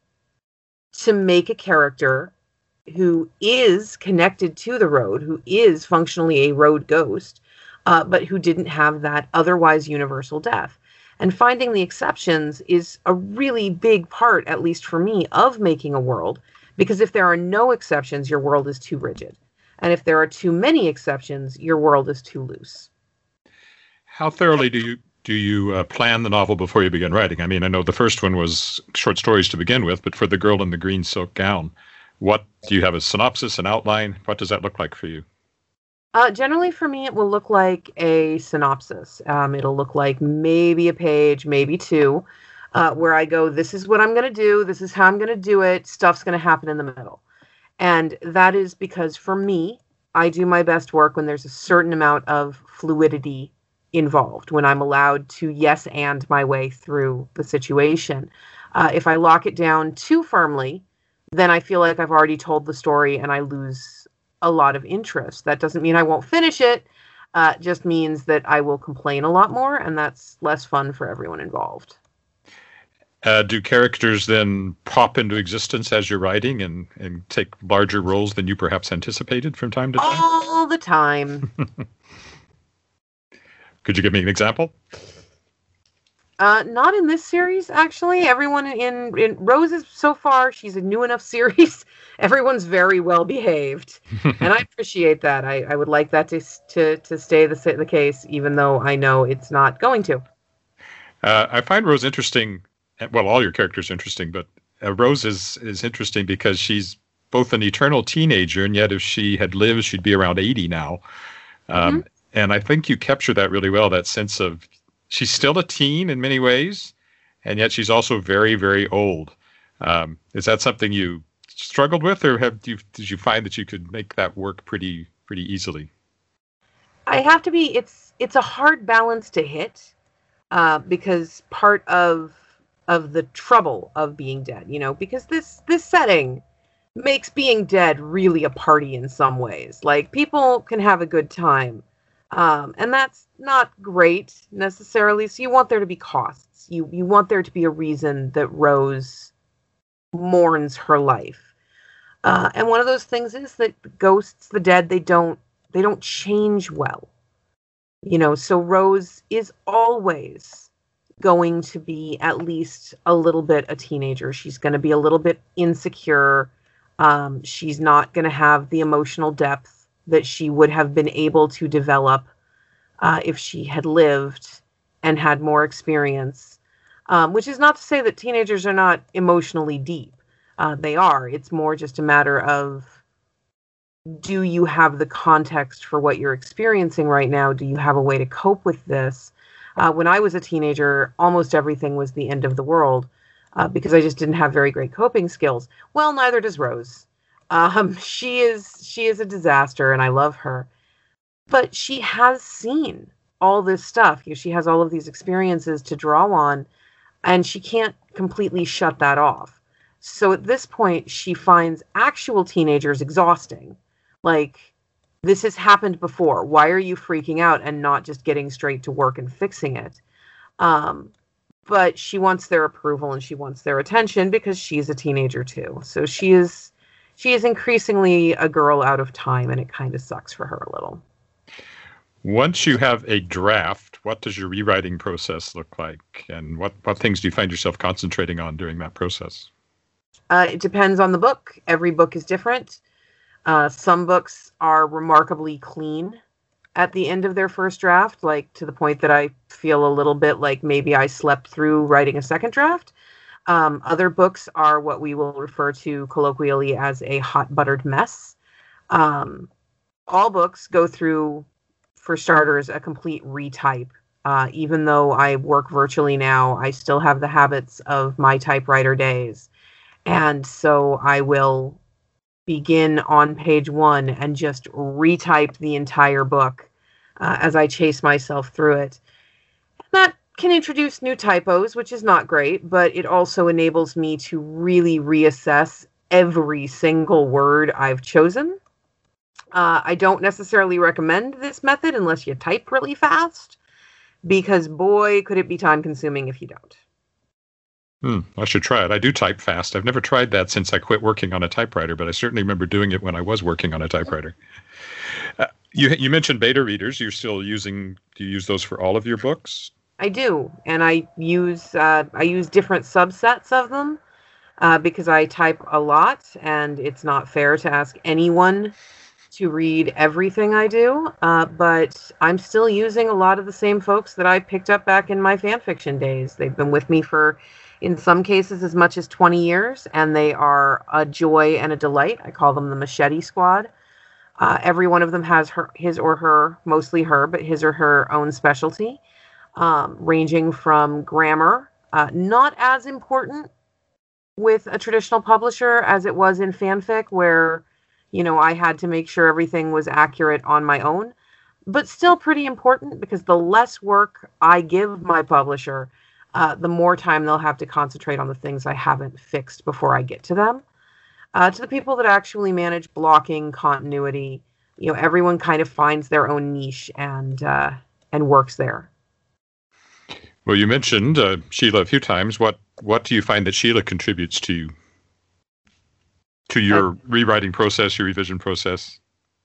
to make a character who is connected to the road, who is functionally a road ghost, uh, but who didn't have that otherwise universal death? And finding the exceptions is a really big part, at least for me, of making a world. Because if there are no exceptions, your world is too rigid. And if there are too many exceptions, your world is too loose. How thoroughly do you do you uh, plan the novel before you begin writing? I mean, I know the first one was short stories to begin with, but for The Girl in the Green Silk Gown, what do you have a synopsis, an outline? What does that look like for you? Uh, generally, for me, it will look like a synopsis. Um, it'll look like maybe a page, maybe two, uh, where I go, this is what I'm going to do. This is how I'm going to do it. Stuff's going to happen in the middle. And that is because, for me, I do my best work when there's a certain amount of fluidity involved, when I'm allowed to yes and my way through the situation. Uh, if I lock it down too firmly, then I feel like I've already told the story and I lose a lot of interest. That doesn't mean I won't finish it. Uh, it just means that I will complain a lot more, and that's less fun for everyone involved. Uh, do characters then pop into existence as you're writing and, and take larger roles than you perhaps anticipated from time to time? All the time. Could you give me an example? Uh, not in this series, actually. Everyone in, in Roses so far, she's a new enough series. Everyone's very well behaved, and I appreciate that. I, I would like that to to to stay the the case, even though I know it's not going to. Uh, I find Rose interesting. Well, all your characters are interesting, but uh, Rose is, is interesting because she's both an eternal teenager, and yet if she had lived, she'd be around eighty now. Um, mm-hmm. And I think you capture that really well, that sense of she's still a teen in many ways, and yet she's also very, very old. Um, is that something you struggled with, or have you, did you find that you could make that work pretty pretty easily? I have to be, it's it's a hard balance to hit, uh, because part of of the trouble of being dead, you know, because this this setting makes being dead really a party in some ways. Like, people can have a good time, um, and that's not great necessarily. So you want there to be costs. You you want there to be a reason that Rose mourns her life. Uh, and one of those things is that ghosts, the dead, they don't they don't change well. You know, so Rose is always going to be at least a little bit a teenager. She's going to be a little bit insecure. Um, she's not going to have the emotional depth that she would have been able to develop uh, if she had lived and had more experience. Um, which is not to say that teenagers are not emotionally deep. Uh, they are. It's more just a matter of, do you have the context for what you're experiencing right now? Do you have a way to cope with this? Uh, when I was a teenager, almost everything was the end of the world uh, because I just didn't have very great coping skills. Well, neither does Rose. Um, she is she is a disaster, and I love her. But she has seen all this stuff. You know, she has all of these experiences to draw on, and she can't completely shut that off. So at this point, she finds actual teenagers exhausting. Like, this has happened before. Why are you freaking out and not just getting straight to work and fixing it? Um, but she wants their approval and she wants their attention because she's a teenager too. So she is, she is increasingly a girl out of time, and it kind of sucks for her a little. Once you have a draft, what does your rewriting process look like? And what, what things do you find yourself concentrating on during that process? Uh, it depends on the book. Every book is different. Uh, some books are remarkably clean at the end of their first draft, like to the point that I feel a little bit like maybe I slept through writing a second draft. Um, other books are what we will refer to colloquially as a hot buttered mess. Um, all books go through, for starters, a complete retype. Uh, even though I work virtually now, I still have the habits of my typewriter days. And so I will begin on page one and just retype the entire book uh, as I chase myself through it. And that can introduce new typos, which is not great, but it also enables me to really reassess every single word I've chosen. Uh, I don't necessarily recommend this method unless you type really fast, because boy, could it be time consuming if you don't. Hmm, I should try it. I do type fast. I've never tried that since I quit working on a typewriter, but I certainly remember doing it when I was working on a typewriter. Uh, you you mentioned beta readers. You're still using, do you use those for all of your books? I do, and I use uh, I use different subsets of them uh, because I type a lot, and it's not fair to ask anyone to read everything I do. Uh, but I'm still using a lot of the same folks that I picked up back in my fan fiction days. They've been with me for, in some cases, as much as twenty years, and they are a joy and a delight. I call them the Machete Squad. Uh, every one of them has her, his or her, mostly her, but his or her own specialty, um, ranging from grammar, uh, not as important with a traditional publisher as it was in fanfic, where, you know, I had to make sure everything was accurate on my own, but still pretty important, because the less work I give my publisher, Uh, the more time they'll have to concentrate on the things I haven't fixed before I get to them. Uh, to the people that actually manage blocking, continuity, you know, everyone kind of finds their own niche and uh, and works there. Well, you mentioned uh, Sheila a few times. What what do you find that Sheila contributes to to your uh, rewriting process, your revision process?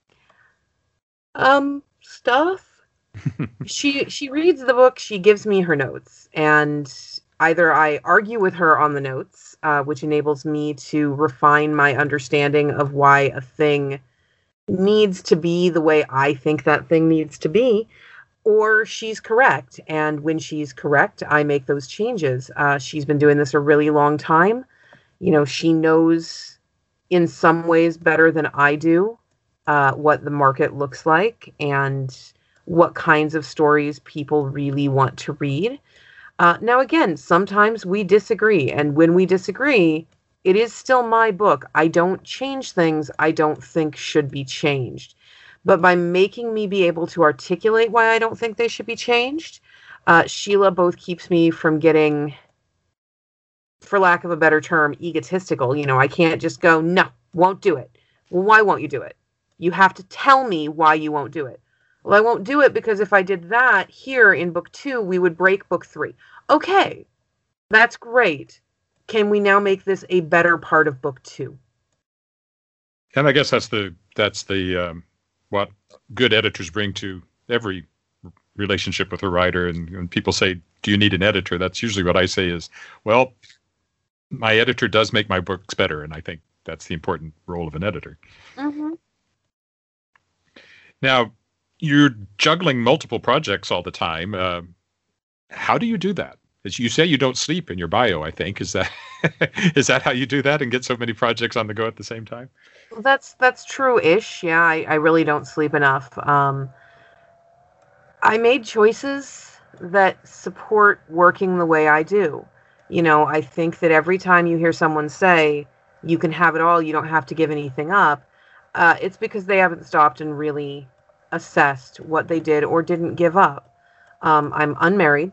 Um, stuff. she she reads the book, she gives me her notes, and either I argue with her on the notes, uh, which enables me to refine my understanding of why a thing needs to be the way I think that thing needs to be, or she's correct, and when she's correct, I make those changes. Uh, she's been doing this a really long time. You know, she knows in some ways better than I do uh, what the market looks like, and what kinds of stories people really want to read. Uh, now, again, sometimes we disagree, and when we disagree, it is still my book. I don't change things I don't think should be changed. But by making me be able to articulate why I don't think they should be changed, uh, Sheila both keeps me from getting, for lack of a better term, egotistical. You know, I can't just go, no, won't do it. Well, why won't you do it? You have to tell me why you won't do it. Well, I won't do it because if I did that here in book two, we would break book three. Okay, that's great. Can we now make this a better part of book two? And I guess that's the that's the um, what good editors bring to every relationship with a writer. And when people say, "Do you need an editor?" That's usually what I say is, "Well, my editor does make my books better," and I think that's the important role of an editor. Mm-hmm. Now, you're juggling multiple projects all the time. Uh, how do you do that? As you say, you don't sleep in your bio, I think. Is that is that how you do that and get so many projects on the go at the same time? Well, that's that's true-ish. Yeah, I, I really don't sleep enough. Um, I made choices that support working the way I do. You know, I think that every time you hear someone say, you can have it all, you don't have to give anything up, uh, it's because they haven't stopped and really assessed what they did or didn't give up. Um, I'm unmarried.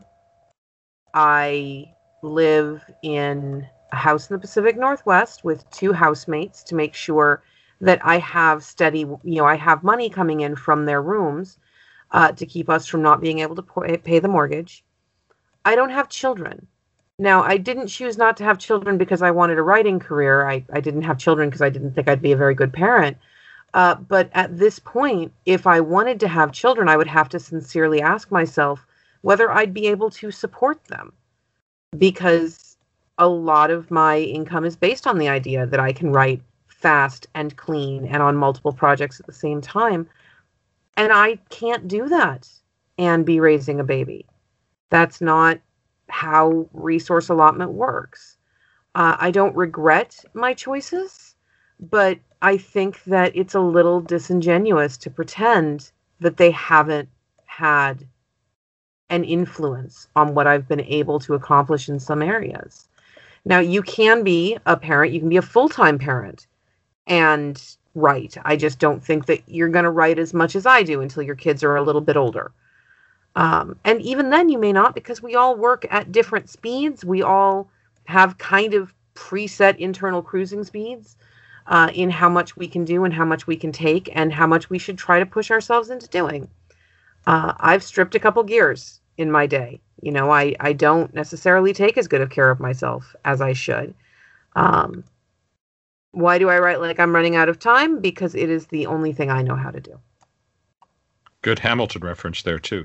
I live in a house in the Pacific Northwest with two housemates to make sure that I have steady, you know, I have money coming in from their rooms uh, to keep us from not being able to pay the mortgage. I don't have children. Now, I didn't choose not to have children because I wanted a writing career. I, I didn't have children because I didn't think I'd be a very good parent. Uh, but at this point, if I wanted to have children, I would have to sincerely ask myself whether I'd be able to support them. Because a lot of my income is based on the idea that I can write fast and clean and on multiple projects at the same time. And I can't do that and be raising a baby. That's not how resource allotment works. Uh, I don't regret my choices, but I think that it's a little disingenuous to pretend that they haven't had an influence on what I've been able to accomplish in some areas. Now, you can be a parent, you can be a full-time parent and write. I just don't think that you're going to write as much as I do until your kids are a little bit older. Um, and even then you may not, because we all work at different speeds. We all have kind of preset internal cruising speeds uh, in how much we can do and how much we can take and how much we should try to push ourselves into doing. Uh, I've stripped a couple gears in my day. You know, I, I don't necessarily take as good of care of myself as I should. Um, why do I write like I'm running out of time? Because it is the only thing I know how to do. Good Hamilton reference there, too.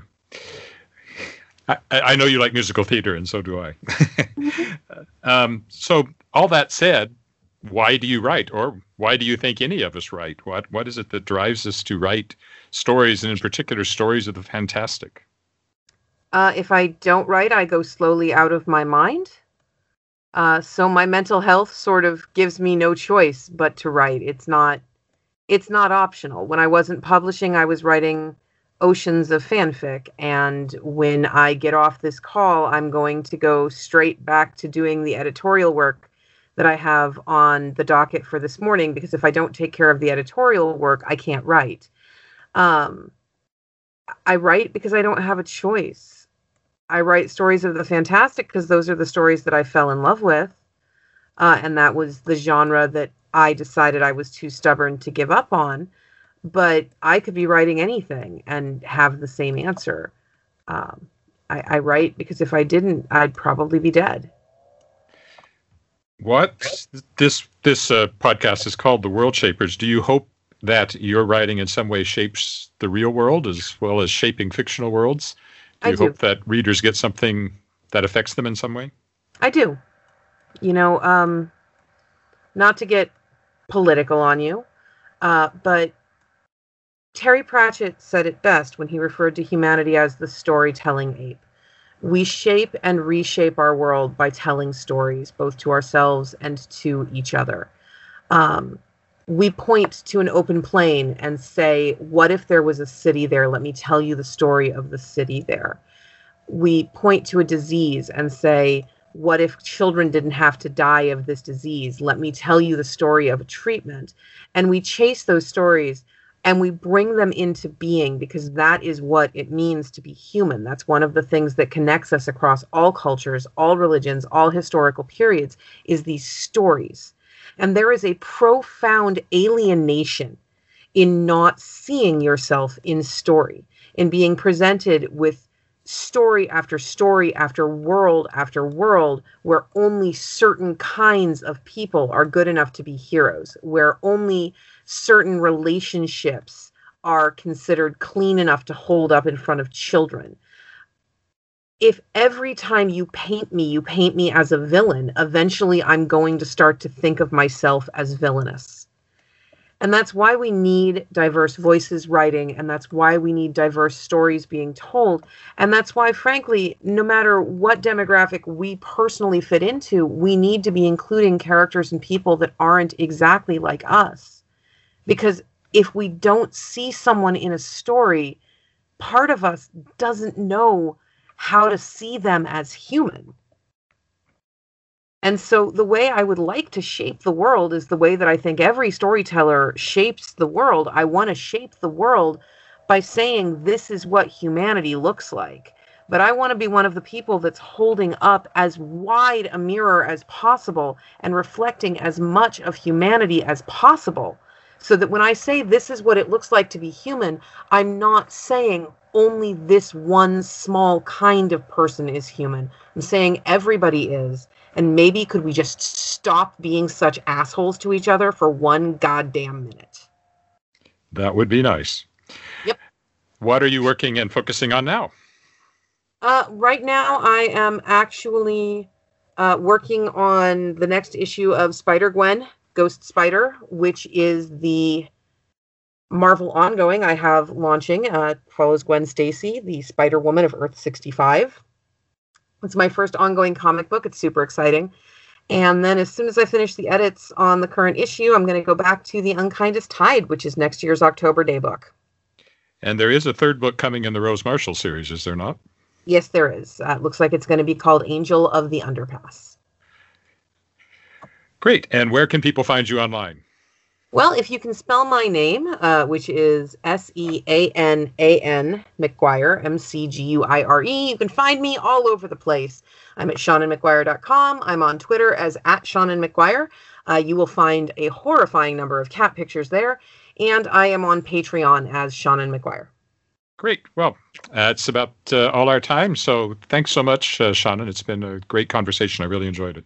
I, I know you like musical theater, and so do I. Mm-hmm. um, so all that said, why do you write? Or why do you think any of us write? What What is it that drives us to write stories, and in particular, stories of the fantastic? Uh, if I don't write, I go slowly out of my mind. Uh, so my mental health sort of gives me no choice but to write. It's not, it's not optional. When I wasn't publishing, I was writing oceans of fanfic. And when I get off this call, I'm going to go straight back to doing the editorial work that I have on the docket for this morning, because if I don't take care of the editorial work, I can't write. Um, I write because I don't have a choice. I write stories of the fantastic because those are the stories that I fell in love with. Uh, and that was the genre that I decided I was too stubborn to give up on. But I could be writing anything and have the same answer. Um, I, I write because if I didn't, I'd probably be dead. What this this uh, podcast is called The World Shapers. Do you hope that your writing in some way shapes the real world as well as shaping fictional worlds? Do you I do. hope that readers get something that affects them in some way? I do. You know, um, not to get political on you, uh, but Terry Pratchett said it best when he referred to humanity as the storytelling ape. We shape and reshape our world by telling stories, both to ourselves and to each other. Um, we point to an open plain and say, what if there was a city there? Let me tell you the story of the city there. We point to a disease and say, what if children didn't have to die of this disease? Let me tell you the story of a treatment. And we chase those stories and we bring them into being, because that is what it means to be human. That's one of the things that connects us across all cultures, all religions, all historical periods, is these stories. And there is a profound alienation in not seeing yourself in story, in being presented with story after story after world after world, where only certain kinds of people are good enough to be heroes, where only certain relationships are considered clean enough to hold up in front of children. If every time you paint me, you paint me as a villain, eventually I'm going to start to think of myself as villainous. And that's why we need diverse voices writing, and that's why we need diverse stories being told. And that's why, frankly, no matter what demographic we personally fit into, we need to be including characters and people that aren't exactly like us. Because if we don't see someone in a story, part of us doesn't know how to see them as human. And so the way I would like to shape the world is the way that I think every storyteller shapes the world. I want to shape the world by saying this is what humanity looks like. but I want to be one of the people that's holding up as wide a mirror as possible and reflecting as much of humanity as possible. So that when I say this is what it looks like to be human, I'm not saying only this one small kind of person is human. I'm saying everybody is. And maybe could we just stop being such assholes to each other for one goddamn minute? That would be nice. Yep. What are you working and focusing on now? Uh, right now, I am actually uh, working on the next issue of Spider-Gwen, Ghost Spider, which is the Marvel ongoing I have launching. Uh, follows Gwen Stacy, the Spider-Woman of Earth sixty-five. It's my first ongoing comic book. It's super exciting. And then as soon as I finish the edits on the current issue, I'm going to go back to The Unkindest Tide, which is next year's October Day book. And there is a third book coming in the Rose Marshall series, is there not? Yes, there is. Uh, it looks like it's going to be called Angel of the Underpass. Great. And where can people find you online? Well, if you can spell my name, uh, which is S E A N A N, McGuire, M C G U I R E, you can find me all over the place. I'm at Shannon McGuire dot com. I'm on Twitter as at Shannon McGuire. Uh, you will find a horrifying number of cat pictures there. And I am on Patreon as Shannon McGuire. Great. Well, that's about uh, all our time. So thanks so much, uh, Shannon. It's been a great conversation. I really enjoyed it.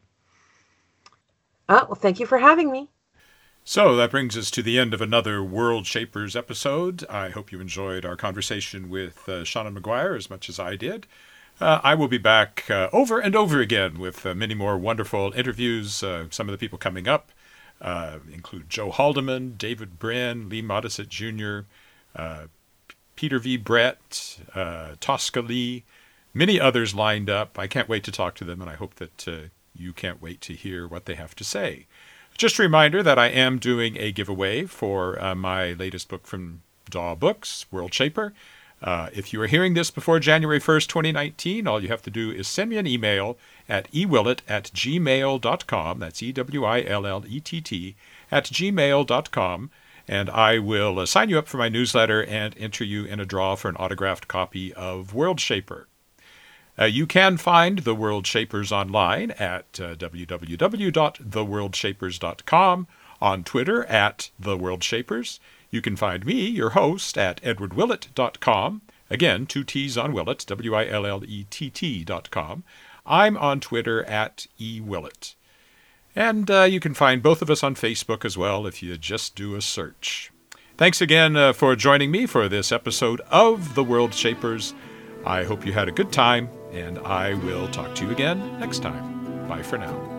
Uh, well, thank you for having me. So that brings us to the end of another World Shapers episode. I hope you enjoyed our conversation with uh, Shannon McGuire as much as I did. Uh, I will be back uh, over and over again with uh, many more wonderful interviews. Uh, some of the people coming up uh, include Joe Haldeman, David Brin, Lee Modisett Junior, uh, Peter V. Brett, uh, Tosca Lee, many others lined up. I can't wait to talk to them, and I hope that uh, you can't wait to hear what they have to say. Just a reminder that I am doing a giveaway for uh, my latest book from D A W Books, World Shaper. Uh, if you are hearing this before January first, twenty nineteen, all you have to do is send me an email at ewillett at gmail dot com. That's E W I L L E T T at gmail dot com. And I will uh, sign you up for my newsletter and enter you in a draw for an autographed copy of World Shaper. Uh, you can find The World Shapers online at uh, w w w dot the world shapers dot com, on Twitter at The World Shapers. You can find me, your host, at edward willett dot com. Again, two T's on Willett, W I L L E T T dot com. I'm on Twitter at ewillett. And uh, you can find both of us on Facebook as well if you just do a search. Thanks again uh, for joining me for this episode of The World Shapers. I hope you had a good time, and I will talk to you again next time. Bye for now.